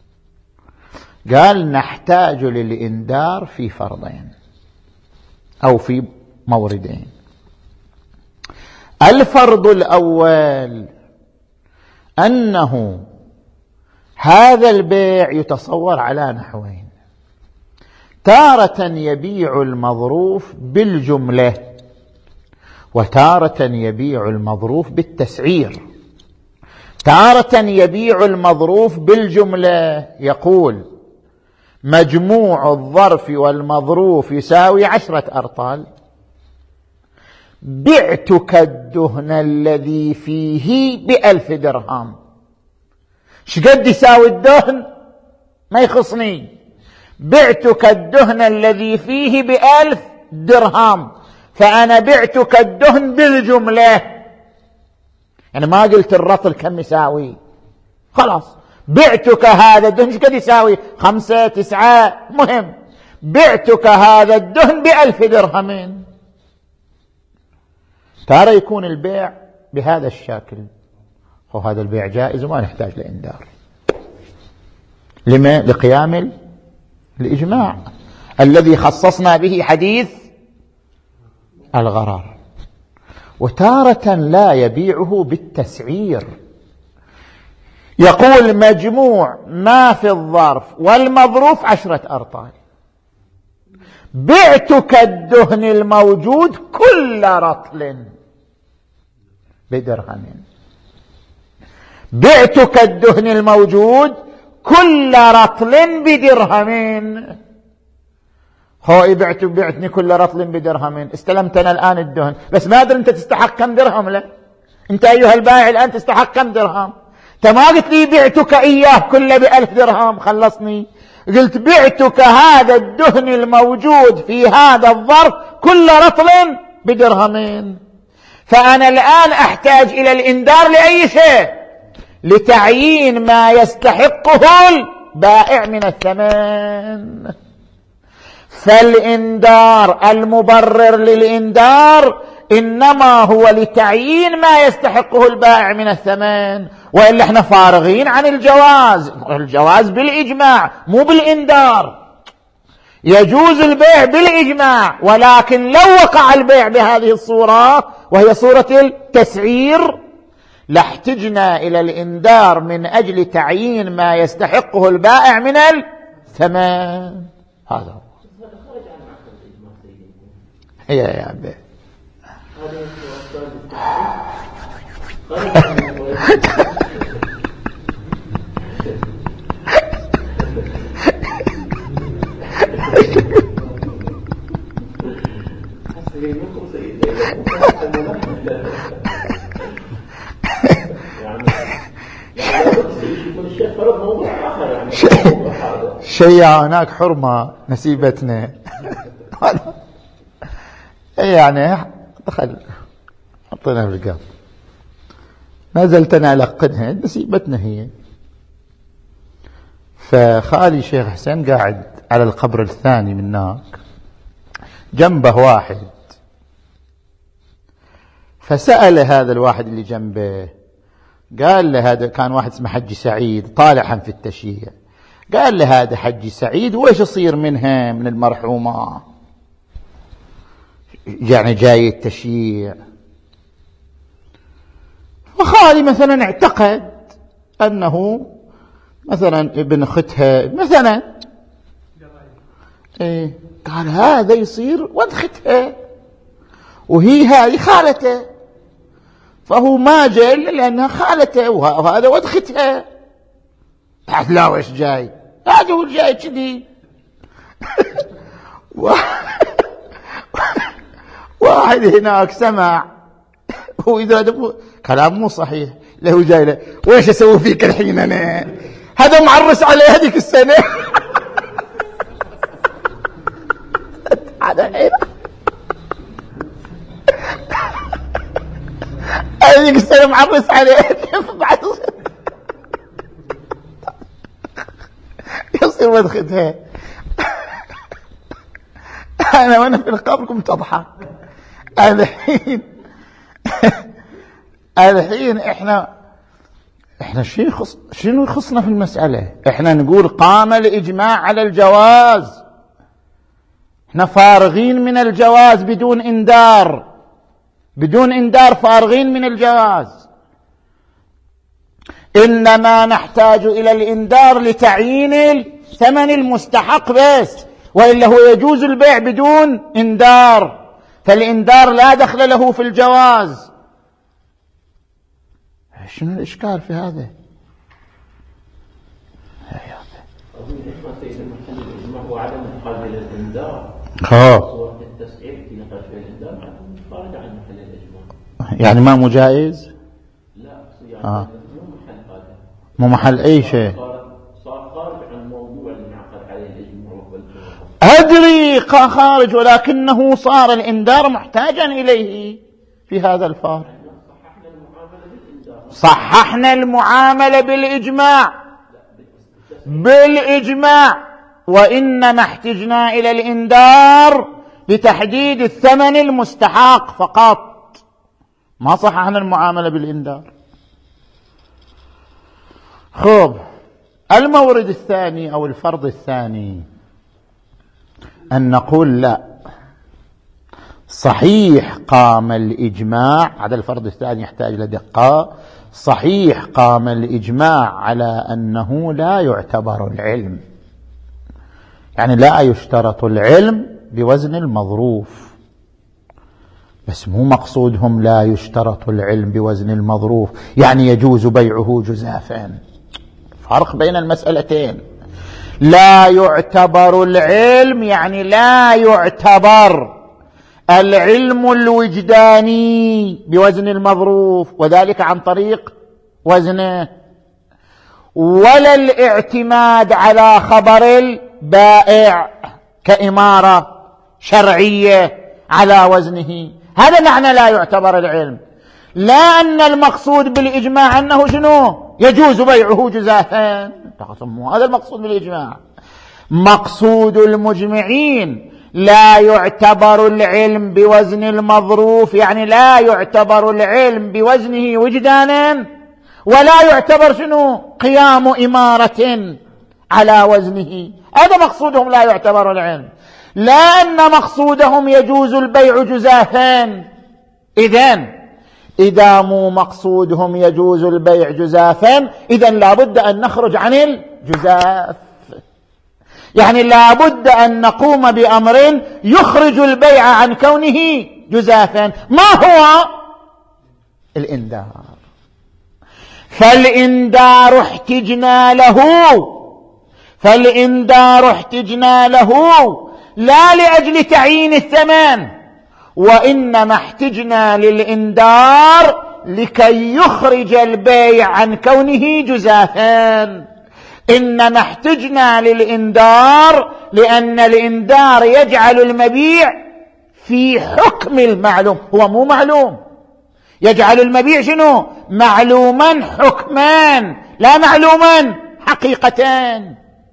قال نحتاج للإنذار في فرضين أو في موردين. الفرض الأول أنه هذا البيع يتصور على نحوين: تارة يبيع المظروف بالجملة، وتارة يبيع المظروف بالتسعير. تارة يبيع المظروف بالجملة، يقول مجموع الظرف والمظروف يساوي 10 أرطال، بعتك الدهن الذي فيه ب1000 درهم. شقد يساوي الدهن ما يخصني، بعتك الدهن الذي فيه ب1000 درهم، فأنا بعتك الدهن بالجملة، يعني ما قلت الرطل كم يساوي، خلاص بعتك هذا الدهن شقد يساوي 5 9 مهم، بعتك هذا الدهن ب1000 درهم. ترى يكون البيع بهذا الشكل، وهذا البيع جائز وما نحتاج لإنذار. لما؟ لقيام الإجماع الذي خصصنا به حديث الغرر. وتارة لا يبيعه بالتسعير، يقول مجموع ما في الظرف والمظروف 10 أرطال، بعتك الدهن الموجود كل رطل ب1 بعتك الدهن الموجود كل رطل ب1 هو بعتني كل رطل ب1، استلمتنا الآن الدهن، بس ما أدري أنت تستحق كم درهم. لا، أنت أيها البائع الآن تستحق كم درهم؟ أنت ما قلت لي بعتك إياه كله ب1000 درهم، خلصني. قلت بعتك هذا الدهن الموجود في هذا الظرف كل رطل ب1. فأنا الآن أحتاج إلى الإنذار لأي شيء؟ لتعيين ما يستحقه البائع من الثمن. فالإنذار المبرر للإنذار إنما هو لتعيين ما يستحقه البائع من الثمن، وإلا احنا فارغين عن الجواز. الجواز بالإجماع مو بالإنذار. يجوز البيع بالإجماع، ولكن لو وقع البيع بهذه الصورة وهي صورة التسعير لاحتجنا إلى الإنذار من أجل تعيين ما يستحقه البائع من الثمن. هذا هو. هي يا عبد شيء هناك حرمة نسيبتنا يعني دخل حطينا في القلب، نزلتنا لقنها نسيبتنا هي. فخالي شيخ حسين قاعد على القبر الثاني من هناك، جنبه واحد، فسأل هذا الواحد اللي جنبه، قال له هذا كان واحد اسمه حجي سعيد طالعا في التشييع، قال له هذا حجي سعيد وإيش يصير منها من المرحومة، يعني جاي التشييع. وخالي مثلا اعتقد أنه مثلا ابن ختها مثلا، إيه، قال هذا يصير ود ختها وهي هذه خالته، فهو ما جاء إلا لأنها خالته وهذا ود ختها. بعد لا وإيش جاي، هذا هو الجاي كذي. واحد هناك سمع وإذا كلام مو صحيح، له جاي له وإيش أسوي فيك الحين أنا، هذا معرس عليه هذيك السنة. هذا الحين هذيك السنة معرس عليه كيف بعد يصير مدخدها. أنا وأنا في القبر كنت أضحك. الحين احنا شنو يخصنا في المسألة؟ احنا نقول قام الإجماع على الجواز، احنا فارغين من الجواز بدون إنذار، بدون إنذار فارغين من الجواز. إنما نحتاج إلى الإنذار لتعيين الثمن المستحق بس، وإلا هو يجوز البيع بدون إنذار، فالإنذار لا دخل له في الجواز. شنو الإشكال في هذا؟ هو عدم القابل للإنذار صورة التسعير في نقاش الإنذار خارج عن محل الإجماع. يعني ما مو جائز؟ لا يعني مو محل هذا. مو محل أي شيء. صار خارج عن موضوع المعقد عليه الإجماع. أدري خارج، ولكنه صار الإنذار محتاجا إليه في هذا الفار. صححنا المعاملة بالإجماع، وإنما احتجنا إلى الإنذار لتحديد الثمن المستحق فقط، ما صححنا المعاملة بالإنذار. خب، المورد الثاني أو الفرض الثاني أن نقول لا، صحيح قام الإجماع، هذا الفرض الثاني يحتاج لدقة، صحيح قام الإجماع على أنه لا يعتبر العلم، يعني لا يشترط العلم بوزن المظروف، بس مو مقصودهم لا يشترط العلم بوزن المظروف يعني يجوز بيعه جزافا. فرق بين المسألتين. لا يعتبر العلم يعني لا يعتبر العلم الوجداني بوزن المظروف، وذلك عن طريق وزنه، ولا الاعتماد على خبر البائع كإمارة شرعية على وزنه. هذا معنى لا يعتبر العلم، لا أن المقصود بالإجماع أنه شنو يجوز بيعه جزافا، هذا المقصود بالإجماع. مقصود المجمعين لا يعتبر العلم بوزن المظروف، يعني لا يعتبر العلم بوزنه وجدانا، ولا يعتبر شنو قيام إمارة على وزنه. هذا مقصودهم لا يعتبر العلم، لا أن مقصودهم يجوز البيع جزافا. إذا مو مقصودهم يجوز البيع جزافا، إذن لابد أن نخرج عن الجزاف، يعني لابد أن نقوم بأمر يخرج البيع عن كونه جزافا. ما هو الإنذار؟ فالإنذار احتجنا له لا لأجل تعيين الثمن، وإنما احتجنا للإنذار لكي يخرج البيع عن كونه جزافا. إنما احتجنا للإنذار لأن الإنذار يجعل المبيع في حكم المعلوم، هو مو معلوم، يجعل المبيع شنو معلوما حكما لا معلوما حقيقتان.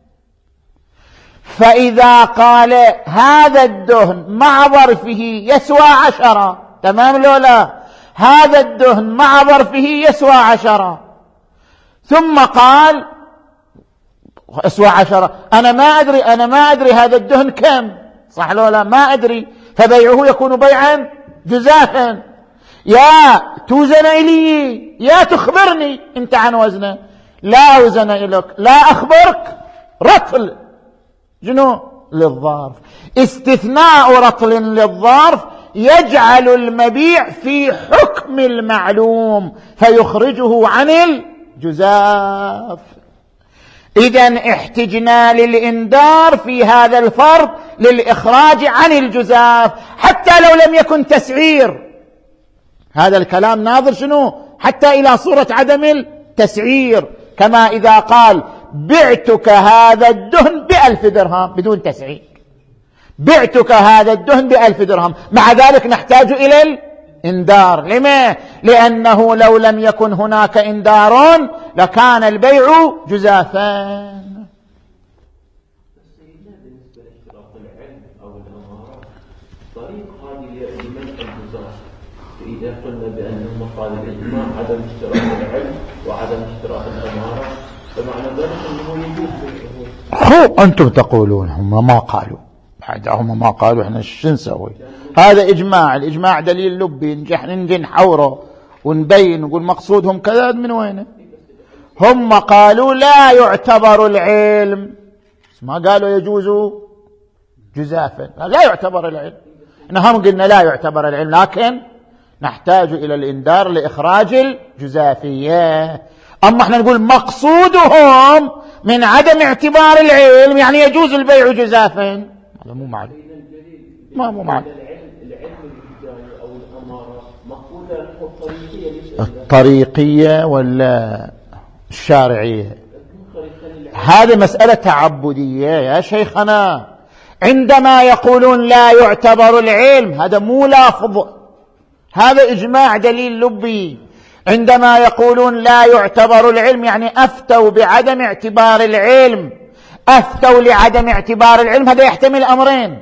فإذا قال هذا الدهن مع ظرفه يسوى 10، تمام لولا هذا الدهن مع ظرفه يسوى 10، ثم قال يسوى 10، أنا ما أدري هذا الدهن كم، صح لولا ما أدري، فبيعه يكون بيعا جزافا. يا توزن إلي، يا تخبرني أنت عن وزنه، لا أوزن إليك، لا أخبرك، رطل جنو للظرف. استثناء رطل للظرف يجعل المبيع في حكم المعلوم فيخرجه عن الجزاف. إذن احتجنا للإنذار في هذا الفرض للإخراج عن الجزاف، حتى لو لم يكن تسعير. هذا الكلام ناظر شنو حتى إلى صورة عدم التسعير، كما إذا قال بعتك هذا الدهن ب1000 درهم بدون تسعير، بعتك هذا الدهن ب1000 درهم، مع ذلك نحتاج إلى الإنذار. لما؟ لأنه لو لم يكن هناك إنذار لكان البيع جزافا. سيدنا بالنسبة لاشتراط العلم أو الأمارة طريق هذه لمنع الجزاف، إذا قلنا بأن مقال الإجماع عدم اشتراط العلم وعدم اشتراط الأمارة، فمعنى ذلك أنه يجوز بالعهود. أنتم تقولون هم ما قالوا، هم ما قالوا، احنا شو نسوي؟ هذا إجماع، الإجماع دليل لبي، نجي نحوره ونبين نقول مقصودهم كذا، من وينه؟ هم قالوا لا يعتبر العلم، ما قالوا يجوز جزافا، لا يعتبر العلم. نحن قلنا لا يعتبر العلم، لكن نحتاج إلى الإنذار لإخراج الجزافية. أما احنا نقول مقصودهم من عدم اعتبار العلم يعني يجوز البيع جزافا، هذا مو معلوم. ما مو معنى العلم الابتدائي أو الأمارة مقولة الطريقية الطريقية ولا الشارعية؟ هذه مسألة تعبدية يا شيخنا. عندما يقولون لا يعتبر العلم هذا مو لافظ، هذا إجماع دليل لبي. عندما يقولون لا يعتبر العلم يعني أفتوا بعدم اعتبار العلم. أفتوا لعدم اعتبار العلم هذا يحتمل أمرين: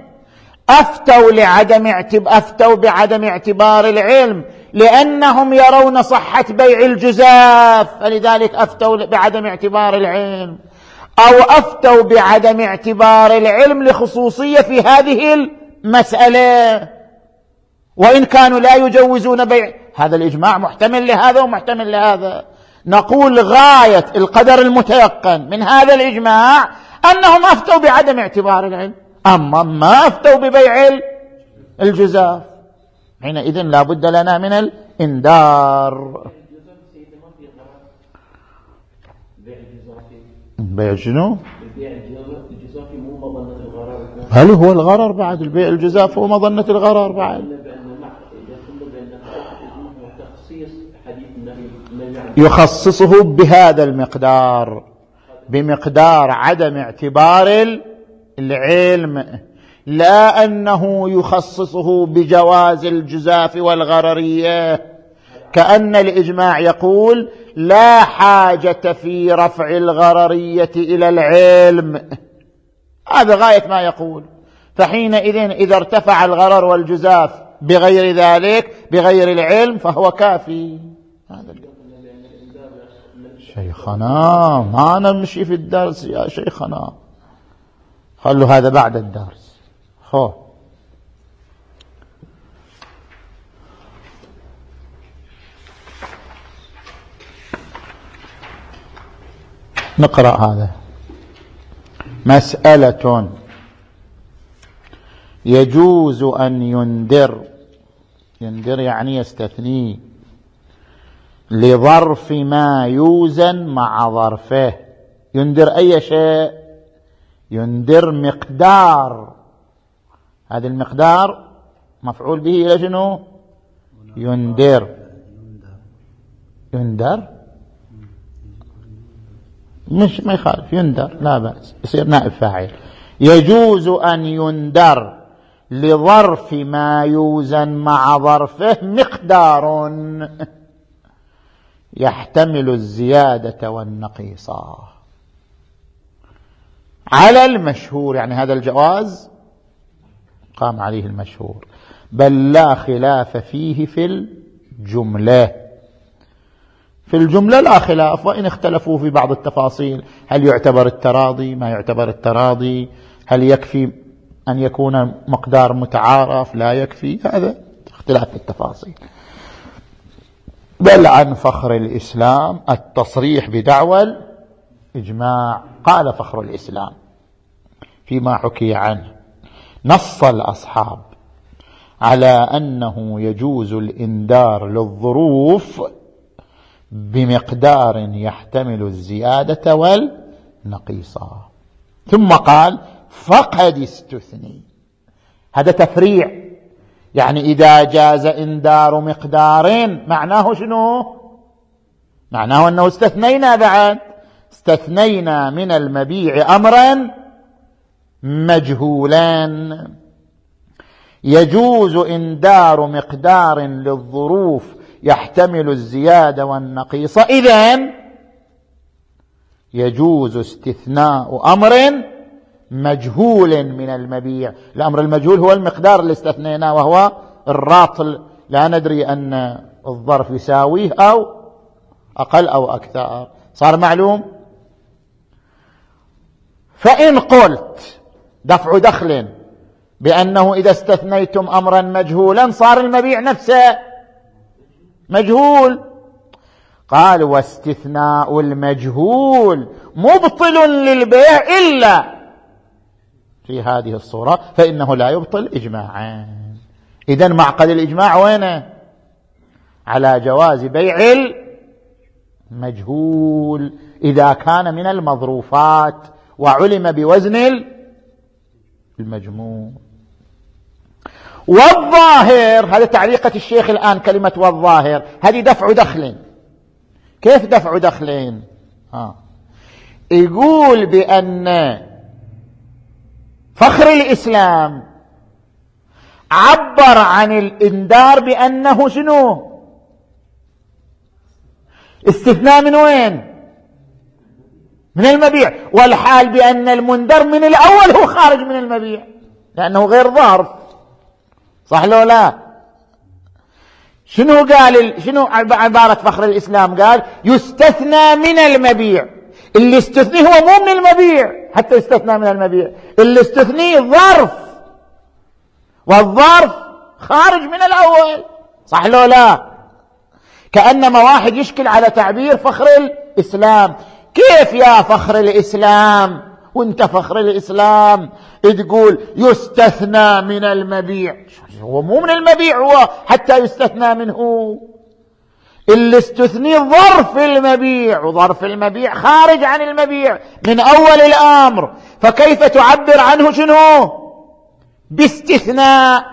أفتوا بعدم اعتبار العلم لأنهم يرون صحة بيع الجزاف فلذلك أفتوا بعدم اعتبار العلم، أو أفتوا بعدم اعتبار العلم لخصوصية في هذه المسألة وإن كانوا لا يجوزون بيع. هذا الإجماع محتمل لهذا ومحتمل لهذا. نقول غاية القدر المتيقن من هذا الإجماع أنهم أفتوا بعدم اعتبار العلم، أما ما أفتوا ببيع الجزاف. حينئذ لا بد لنا من الإنذار. بيع شنو؟ هل هو الغرر بعد؟ البيع الجزاف هو مظنة الغرر بعد. يخصصه بهذا المقدار، بمقدار عدم اعتبار العلم، لا أنه يخصصه بجواز الجزاف والغررية، كأن الإجماع يقول لا حاجة في رفع الغررية إلى العلم. هذا غاية ما يقول. فحينئذ إذا ارتفع الغرر والجزاف بغير ذلك بغير العلم فهو كافي. هذا شيخنا ما نمشي في الدرس يا شيخنا، خلوا هذا بعد الدرس. نقرأ هذا. مسألة: يجوز أن ينذر يعني يستثني لظرف ما يوزن مع ظرفه. ينذر أي شيء؟ ينذر مقدار، هذا المقدار مفعول به إلى شنو؟ ينذر مش ما يخالف، ينذر لا بأس، يصير نائب فاعل. يجوز أن ينذر لظرف ما يوزن مع ظرفه مقدار يحتمل الزيادة والنقيصة على المشهور، يعني هذا الجواز قام عليه المشهور، بل لا خلاف فيه في الجملة. في الجملة لا خلاف، وإن اختلفوا في بعض التفاصيل، هل يعتبر التراضي ما يعتبر التراضي، هل يكفي أن يكون مقدار متعارف لا يكفي، هذا اختلاف في التفاصيل. بل عن فخر الإسلام التصريح بدعوى الإجماع. قال فخر الإسلام فيما حكي عنه: نص الأصحاب على أنه يجوز الإنذار للظروف بمقدار يحتمل الزيادة والنقيصة. ثم قال: فقد استثني. هذا تفريع، يعني إذا جاز إنذار مقدار معناه شنو؟ معناه أنه استثنينا بعد، استثنينا من المبيع أمرا مجهولا. يجوز إنذار مقدار للظروف يحتمل الزيادة والنقيصة، إذن يجوز استثناء أمر مجهول من المبيع. الأمر المجهول هو المقدار اللي استثنيناه وهو الراطل، لا ندري أن الظرف يساويه أو أقل أو أكثر، صار معلوم. فإن قلت دفع دخل بأنه إذا استثنيتم أمرا مجهولا صار المبيع نفسه مجهول، قال: واستثناء المجهول مبطل للبيع إلا في هذه الصورة فإنه لا يبطل إجماعا. إذن معقد الإجماع وينه؟ على جواز بيع المجهول إذا كان من المظروفات وعلم بوزن المجموع. والظاهر، هذا تعليقة الشيخ الآن كلمة والظاهر، هذه دفع دخل. كيف دفع دخل؟ يقول بأن فخر الإسلام عبر عن الإنذار بأنه شنو؟ استثناء من وين؟ من المبيع، والحال بأن المنذر من الأول هو خارج من المبيع لأنه غير ظرف. صح لو لا؟ شنو قال؟ شنو عبارة فخر الإسلام؟ قال يستثنى من المبيع. اللي استثنيه هو مو من المبيع حتى يستثنى من المبيع، اللي استثنيه ظرف، والظرف خارج من الأول. صح لو لا؟ كأنما واحد يشكل على تعبير فخر الإسلام. كيف يا فخر الإسلام وانت فخر الإسلام تقول يستثنى من المبيع؟ هو مو من المبيع هو حتى يستثنى منه. اللي استثني ظرف المبيع، وظرف المبيع خارج عن المبيع من أول الأمر، فكيف تعبر عنه شنو؟ باستثناء.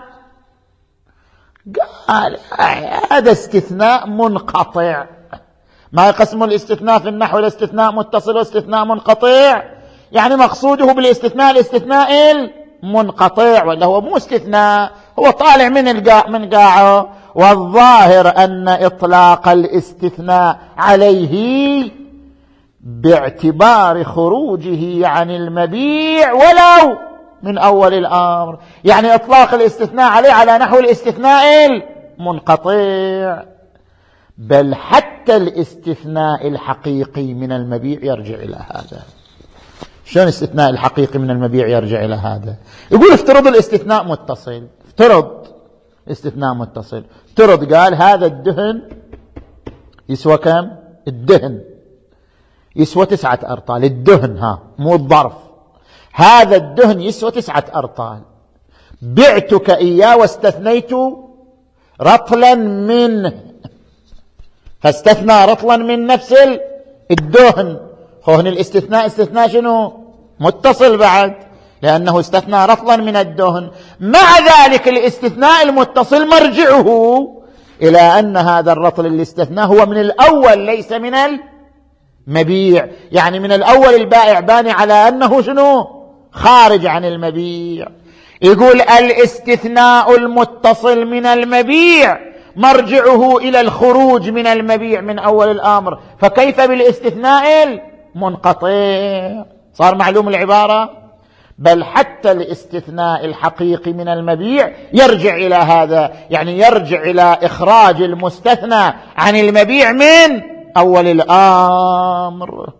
قال هذا استثناء منقطع. ما يقسم الاستثناء في النحو الاستثناء متصل واستثناء منقطع، يعني مقصوده بالاستثناء الاستثناء المنقطع، ولا هو مو استثناء، هو طالع من قاعه. والظاهر أن إطلاق الاستثناء عليه باعتبار خروجه عن المبيع ولو من أول الأمر، يعني إطلاق الاستثناء عليه على نحو الاستثناء المنقطع. بل حتى الاستثناء الحقيقي من المبيع يرجع إلى هذا. شلون الاستثناء الحقيقي من المبيع يرجع إلى هذا؟ يقول افترض الاستثناء متصل، افترض استثناء متصل، افترض قال هذا الدهن يسوى كم؟ الدهن يسوى 9 أرطال. الدهن مو الظرف، هذا الدهن يسوى 9 أرطال، بعتك إياه واستثنيت رطلا منه، فاستثنى رطلا من نفس الدهن. هنا الاستثناء استثناء شنو؟ متصل بعد، لأنه استثنى رطلا من الدهن. مع ذلك الاستثناء المتصل مرجعه إلى أن هذا الرطل اللي استثناه هو من الأول ليس من المبيع، يعني من الأول البائع باني على أنه شنو؟ خارج عن المبيع. يقول الاستثناء المتصل من المبيع مرجعه إلى الخروج من المبيع من أول الأمر، فكيف بالاستثناء المنقطع؟ صار معلوم العبارة؟ بل حتى الاستثناء الحقيقي من المبيع يرجع إلى هذا، يعني يرجع إلى إخراج المستثنى عن المبيع من أول الأمر.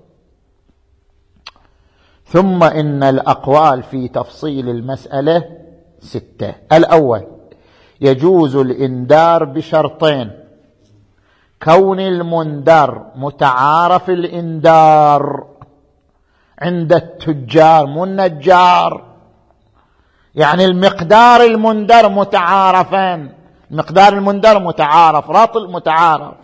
ثم إن الأقوال في تفصيل المسألة 6. الأول يجوز الإنذار بشرطين: كون المنذر متعارف الإنذار عند التجار مو النجار، يعني المقدار المنذر متعارفان، مقدار المنذر متعارف، رطل متعارف،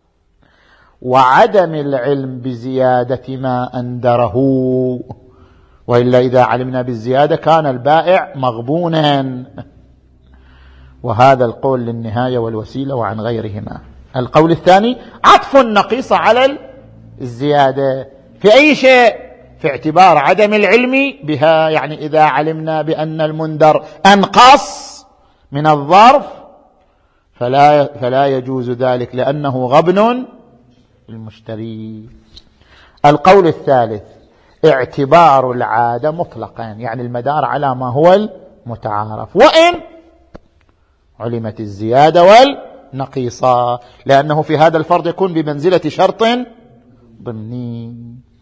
وعدم العلم بزيادة ما أنذره، وإلا إذا علمنا بالزيادة كان البائع مغبونا. وهذا القول للنهاية والوسيلة وعن غيرهما. القول الثاني عطف النقيصة على الزيادة في أي شيء؟ في اعتبار عدم العلم بها، يعني إذا علمنا بأن المنذر أنقص من الظرف فلا يجوز ذلك لأنه غبن المشتري. القول الثالث اعتبار العادة مطلقا، يعني المدار على ما هو المتعارف، وإن علمت الزيادة والنقيصة، لأنه في هذا الفرض يكون بمنزلة شرط ضمني.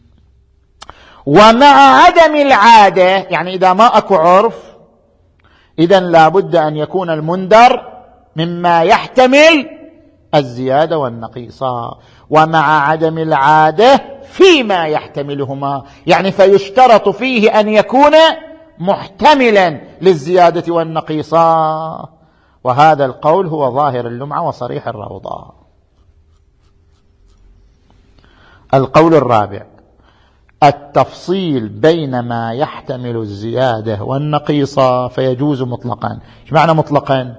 ومع عدم العادة، يعني إذا ما أكو عرف، إذن لابد أن يكون المنذر مما يحتمل الزيادة والنقيصة، ومع عدم العادة فيما يحتملهما، يعني فيشترط فيه أن يكون محتملا للزيادة والنقيصة. وهذا القول هو ظاهر اللمعة وصريح الروضة. القول الرابع التفصيل بين ما يحتمل الزيادة والنقيصة فيجوز مطلقا. ايش معنى مطلقا؟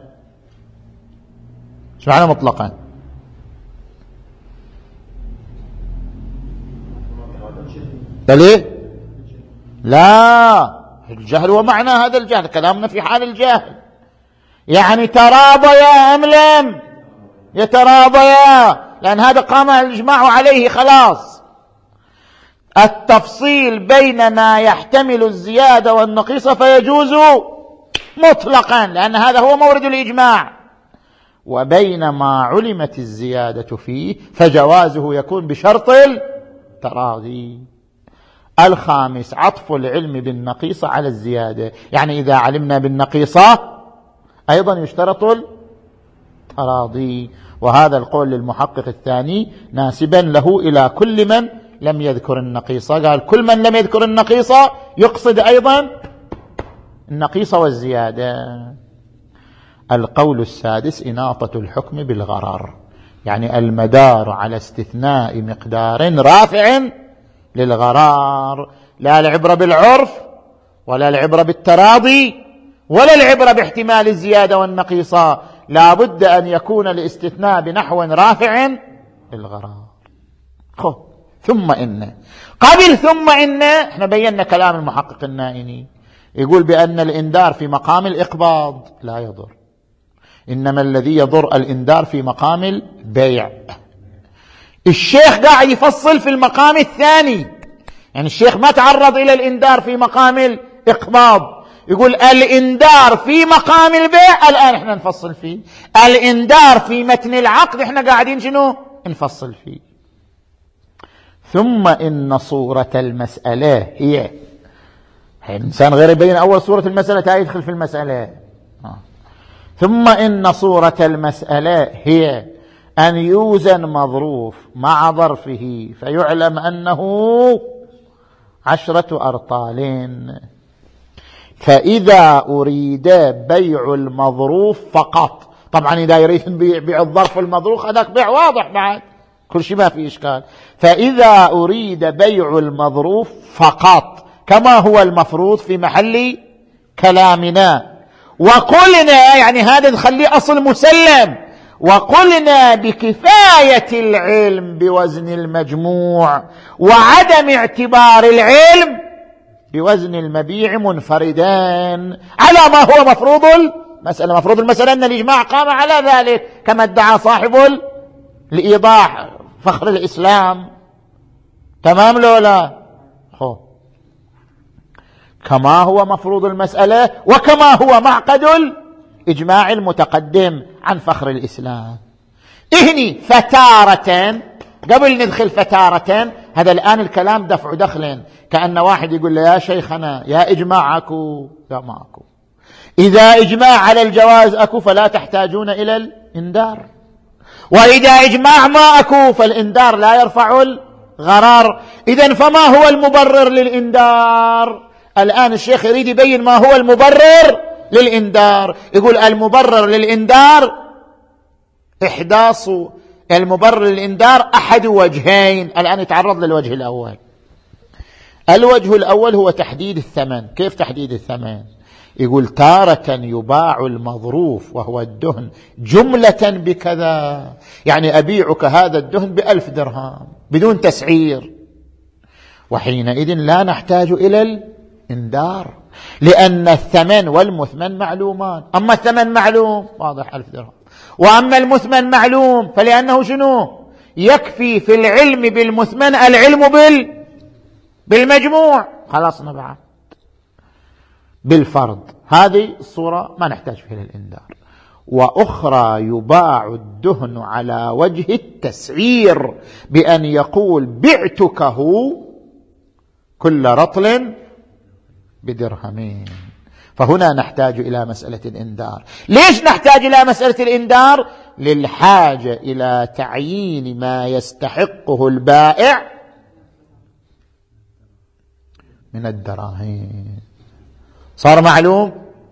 ايش معنى مطلقا؟ ليه؟ لا، الجهل ومعنى هذا الجهل، كلامنا في حال الجهل، يعني تراضيا أم لم يتراضيا، لأن هذا قام الإجماع عليه خلاص. التفصيل بين ما يحتمل الزيادة والنقيصة فيجوز مطلقا، لأن هذا هو مورد الإجماع. وبين ما علمت الزيادة فيه فجوازه يكون بشرط التراضي. الخامس عطف العلم بالنقيصة على الزيادة، يعني إذا علمنا بالنقيصة أيضا يشترط التراضي. وهذا القول للمحقق الثاني ناسبا له إلى كل من لم يذكر النقيصة. قال كل من لم يذكر النقيصة يقصد أيضا النقيصة والزيادة. القول السادس إناطة الحكم بالغرر، يعني المدار على استثناء مقدار رافع للغرار، لا العبرة بالعرف ولا العبرة بالتراضي ولا العبرة باحتمال الزيادة والنقيصة، لا بد أن يكون الاستثناء بنحو رافع للغرار. ثم إن قبل ثم إن احنا بينا كلام المحقق النائني، يقول بأن الإنذار في مقام الإقباض لا يضر، إنما الذي يضر الإنذار في مقام البيع. الشيخ قاعد يفصل في المقام الثاني، يعني الشيخ ما تعرض إلى الإنذار في مقام الإقباض، يقول الإنذار في مقام البيع الآن احنا نفصل فيه، الإنذار في متن العقد احنا قاعدين شنو نفصل فيه. ثم إن صورة المسألة هي الإنسان غير يبين أول صورة المسألة تا يدخل في المسألة. ثم إن صورة المسألة هي أن يوزن مظروف مع ظرفه فيعلم أنه 10 أرطال، فإذا أريد بيع المظروف فقط، طبعا إذا يريد بيع الظرف المظروف هذاك بيع واضح بعد كل شيء ما في إشكال، فإذا أريد بيع المظروف فقط كما هو المفروض في محل كلامنا، وقلنا يعني هذا نخليه أصل مسلم، وقلنا بكفاية العلم بوزن المجموع وعدم اعتبار العلم بوزن المبيع منفردان على ما هو مفروض المسألة. مفروض المسألة أن الإجماع قام على ذلك كما ادعى صاحب الإيضاح فخر الإسلام. تمام لولا كما هو مفروض المسألة وكما هو معقد الإجماع المتقدم عن فخر الإسلام. إهني فتارة قبل ندخل فتارة، هذا الآن الكلام دفع دخل، كأن واحد يقول له يا شيخنا يا إجماع أكو لا ما أكو، إذا إجماع على الجواز أكو فلا تحتاجون إلى الإنذار، وإذا إجماع ما أكو فالإنذار لا يرفع الغرار. إذن فما هو المبرر للإنذار؟ الآن الشيخ يريد يبين ما هو المبرر للإنذار. يقول المبرر للإنذار إحداث المبرر للإنذار أحد وجهين. الآن يتعرض للوجه الأول. الوجه الأول هو تحديد الثمن. كيف تحديد الثمن؟ يقول تارة يباع المظروف وهو الدهن جملة بكذا، يعني أبيعك هذا الدهن ب1000 درهم بدون تسعير، وحينئذ لا نحتاج إلى الإنذار لأن الثمن والمثمن معلومان. أما الثمن معلوم واضح 1000 درهم، وأما المثمن معلوم فلأنه شنو يكفي في العلم بالمثمن العلم بالمجموع، خلاص بعد بالفرض. هذه الصورة ما نحتاج فيها الإنذار. وأخرى يباع الدهن على وجه التسعير بأن يقول بعتكه كل رطل بدرهمين، فهنا نحتاج إلى مسألة الإنذار. ليش نحتاج إلى مسألة الإنذار؟ للحاجة إلى تعيين ما يستحقه البائع من الدراهم. صار معلوم؟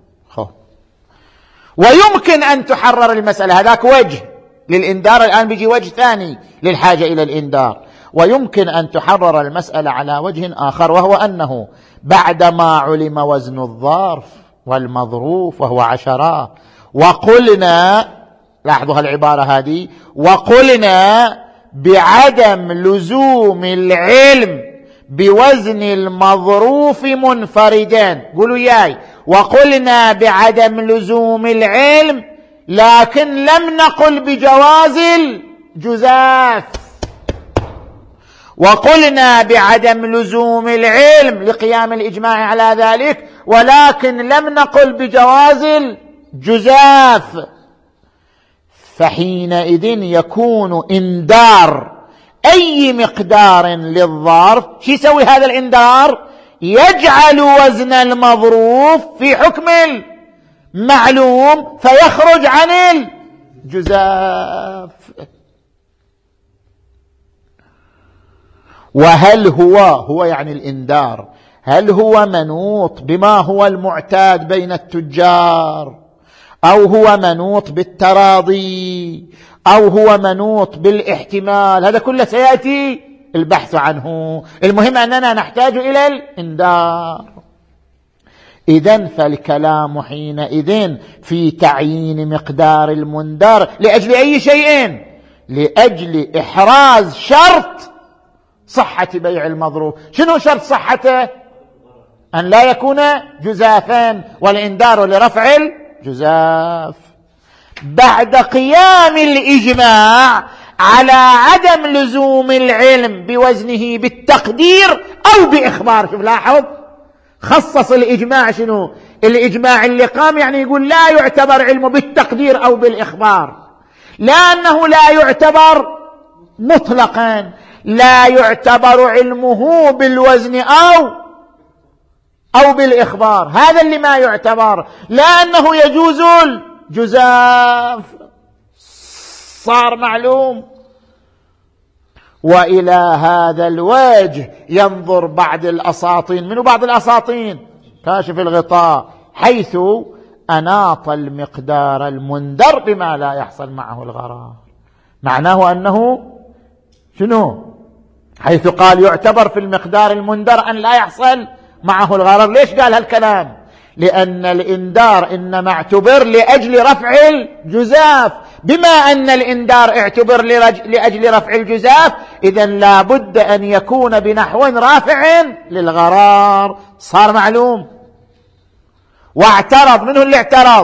ويمكن أن تحرر المسألة، هذاك وجه للإنذار. الآن بيجي وجه ثاني للحاجة إلى الإنذار، ويمكن أن تحرر المسألة على وجه آخر، وهو أنه بعدما علم وزن الظرف والمظروف وهو 10، وقلنا، لاحظوا العبارة هذه، وقلنا بعدم لزوم العلم بوزن المظروف منفردا، قولوا ياي، وقلنا بعدم لزوم العلم لكن لم نقل بجواز الجزاف، وقلنا بعدم لزوم العلم لقيام الإجماع على ذلك، ولكن لم نقل بجواز الجزاف. فحينئذ يكون إندار أي مقدار للظرف، شو يسوي هذا الإندار؟ يجعل وزن المظروف في حكم المعلوم فيخرج عن الجزاف. وهل هو يعني الإندار، هل هو منوط بما هو المعتاد بين التجار، أو هو منوط بالتراضي، أو هو منوط بالاحتمال؟ هذا كله سيأتي البحث عنه. المهم أننا نحتاج إلى الإندار. إذن فالكلام حينئذ في تعيين مقدار المندار لأجل أي شيء؟ لأجل إحراز شرط صحة بيع المظروف. شنو شرط صحته؟ أن لا يكون جزافا، والإندار لرفع الجزاف. بعد قيام الإجماع على عدم لزوم العلم بوزنه بالتقدير أو بإخبار، شوف لاحظ، خصص الإجماع شنو؟ الإجماع اللي قام يعني يقول لا يعتبر علمه بالتقدير أو بالإخبار، لأنه لا يعتبر مطلقا، لا يعتبر علمه بالوزن أو بالإخبار، هذا اللي ما يعتبر، لأنه يجوز الجزاف، صار معلوم. وإلى هذا الوجه ينظر بعض الأساطين، من بعض الأساطين كاشف الغطاء، حيث أناط المقدار المندر بما لا يحصل معه الغرار. معناه أنه شنو؟ حيث قال يعتبر في المقدار المندر أن لا يحصل معه الغرر. ليش قال هالكلام؟ لأن الإندار إنما اعتبر لأجل رفع الجزاف، بما أن الإندار اعتبر لأجل رفع الجزاف، إذن لا بد أن يكون بنحو رافع للغرار، صار معلوم. واعترض، منه اللي اعترض؟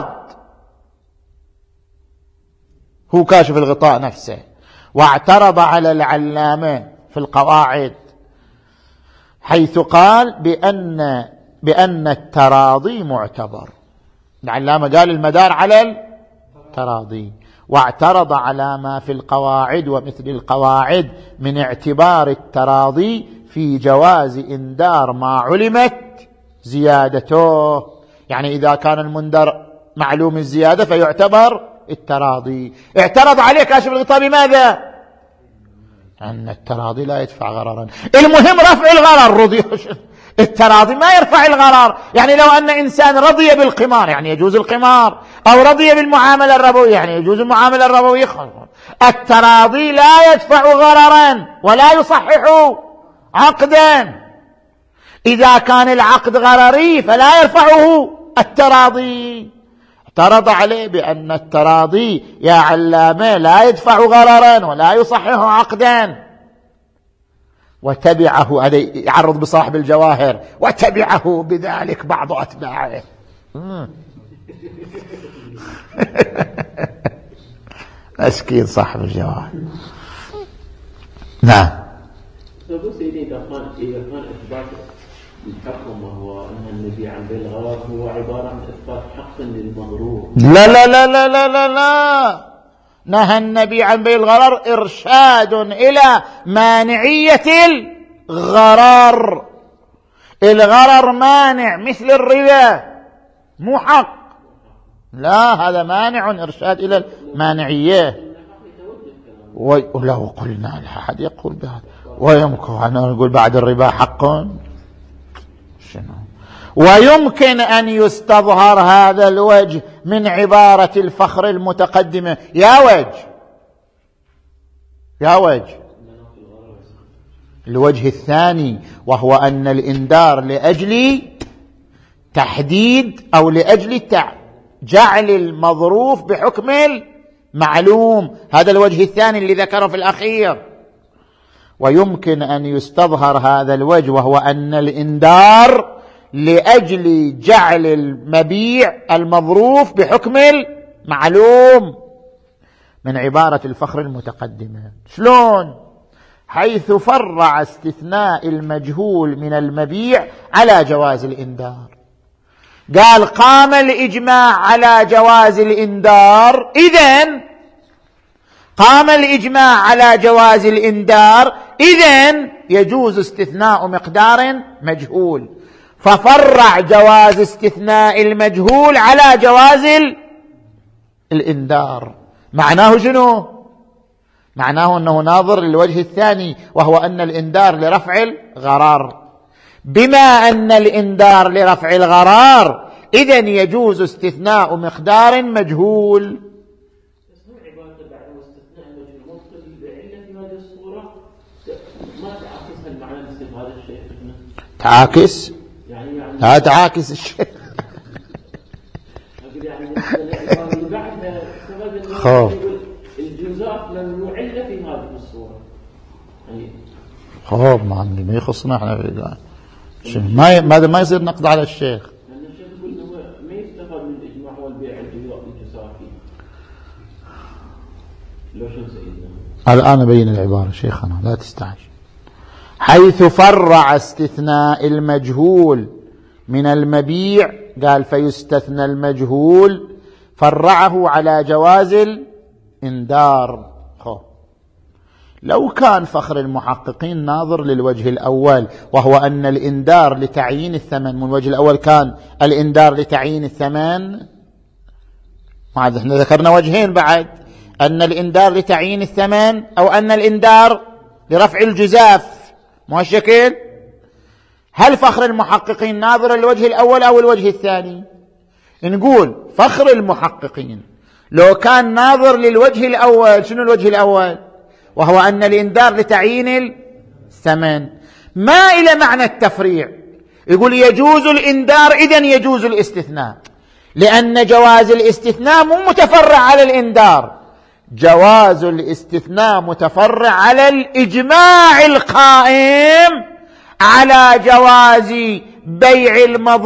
هو كاشف الغطاء نفسه، واعترض على العلامة في القواعد حيث قال بأن التراضي معتبر. العلامة قال المدار على التراضي، واعترض على ما في القواعد ومثل القواعد من اعتبار التراضي في جواز إندار ما علمت زيادته. يعني إذا كان المندر معلوم الزيادة فيعتبر التراضي. اعترض عليه كاشف الغطاء بماذا؟ أن التراضي لا يدفع غررا. المهم رفع الغرر، رضي التراضي ما يرفع الغرر. يعني لو أن إنسان رضي بالقمار يعني يجوز القمار، أو رضي بالمعاملة الربوية يعني يجوز المعاملة الربوية. التراضي لا يدفع غررا ولا يصحح عقدا. إذا كان العقد غرري فلا يرفعه التراضي. اعترض عليه بأن التراضي يا علامة لا يدفع غررا ولا يصحح عقدا. وتبعه، هذا يعرض بصاحب الجواهر، وتبعه بذلك بعض أتباعه. مسكين صاحب الجواهر. نعم. سيدي إذا كان إثبات الحكم وهو أن النبي عن بيع الغرر هو عبارة عن إثبات حق للمغرور. لا لا لا لا لا لا لا، نهى النبي عن بيع الغرر إرشاد إلى مانعية الغرر. الغرر مانع مثل الربا، مو حق، لا، هذا مانع، إرشاد إلى المانعية. ولو قلنا لأحد يقول بهذا، ويمكن أن نقول بعد الربا حق، شنو؟ ويمكن أن يستظهر هذا الوجه من عبارة الفخر المتقدمة. يا وجه الوجه الثاني وهو أن الإنذار لأجل تحديد أو لأجل جعل المظروف بحكم المعلوم، هذا الوجه الثاني اللي ذكره في الأخير. ويمكن أن يستظهر هذا الوجه وهو أن الإنذار لأجل جعل المبيع المظروف بحكم المعلوم من عبارة الفخر المتقدمة. شلون؟ حيث فرع استثناء المجهول من المبيع على جواز الإنذار، قال قام الإجماع على جواز الإنذار، إذن قام الإجماع على جواز الإنذار، إذن يجوز استثناء مقدار مجهول، ففرع جواز استثناء المجهول على جواز الإنذار. معناه شنو؟ معناه أنه ناظر للوجه الثاني وهو أن الإنذار لرفع الغرار. بما أن الإنذار لرفع الغرار إذن يجوز استثناء مقدار مجهول. تعاكس؟ لا تعاكس الشيء. خوف الجزاء لم يعل في هذه الصورة. خوف ما يخصنا احنا ما يصير نقض على الشيخ. لأن الشيخ يقول إنه ما يستفاد من الإجماع والبيع الجزاء فيه. لو شو سيدنا؟ الآن أبين العبارة شيخنا لا تستعجل. حيث فرع استثناء المجهول من المبيع، قال فيستثنى المجهول، فرعه على جواز الإنذار. لو كان فخر المحققين ناظر للوجه الأول وهو أن الإنذار لتعيين الثمن، من الوجه الأول كان الإنذار لتعيين الثمن، احنا ذكرنا وجهين بعد، أن الإنذار لتعيين الثمن أو أن الإنذار لرفع الجزاف، مو هالشكل؟ هل فخر المحققين ناظر للوجه الأول أو الوجه الثاني؟ نقول فخر المحققين لو كان ناظر للوجه الأول، شنو الوجه الأول؟ وهو أن الإنذار لتعيين الثمن، ما إلى معنى التفريع، يقول يجوز الإنذار إذن يجوز الاستثناء، لأن جواز الاستثناء مو متفرع على الإنذار، جواز الاستثناء متفرع على الإجماع القائم على جواز بيع المظروف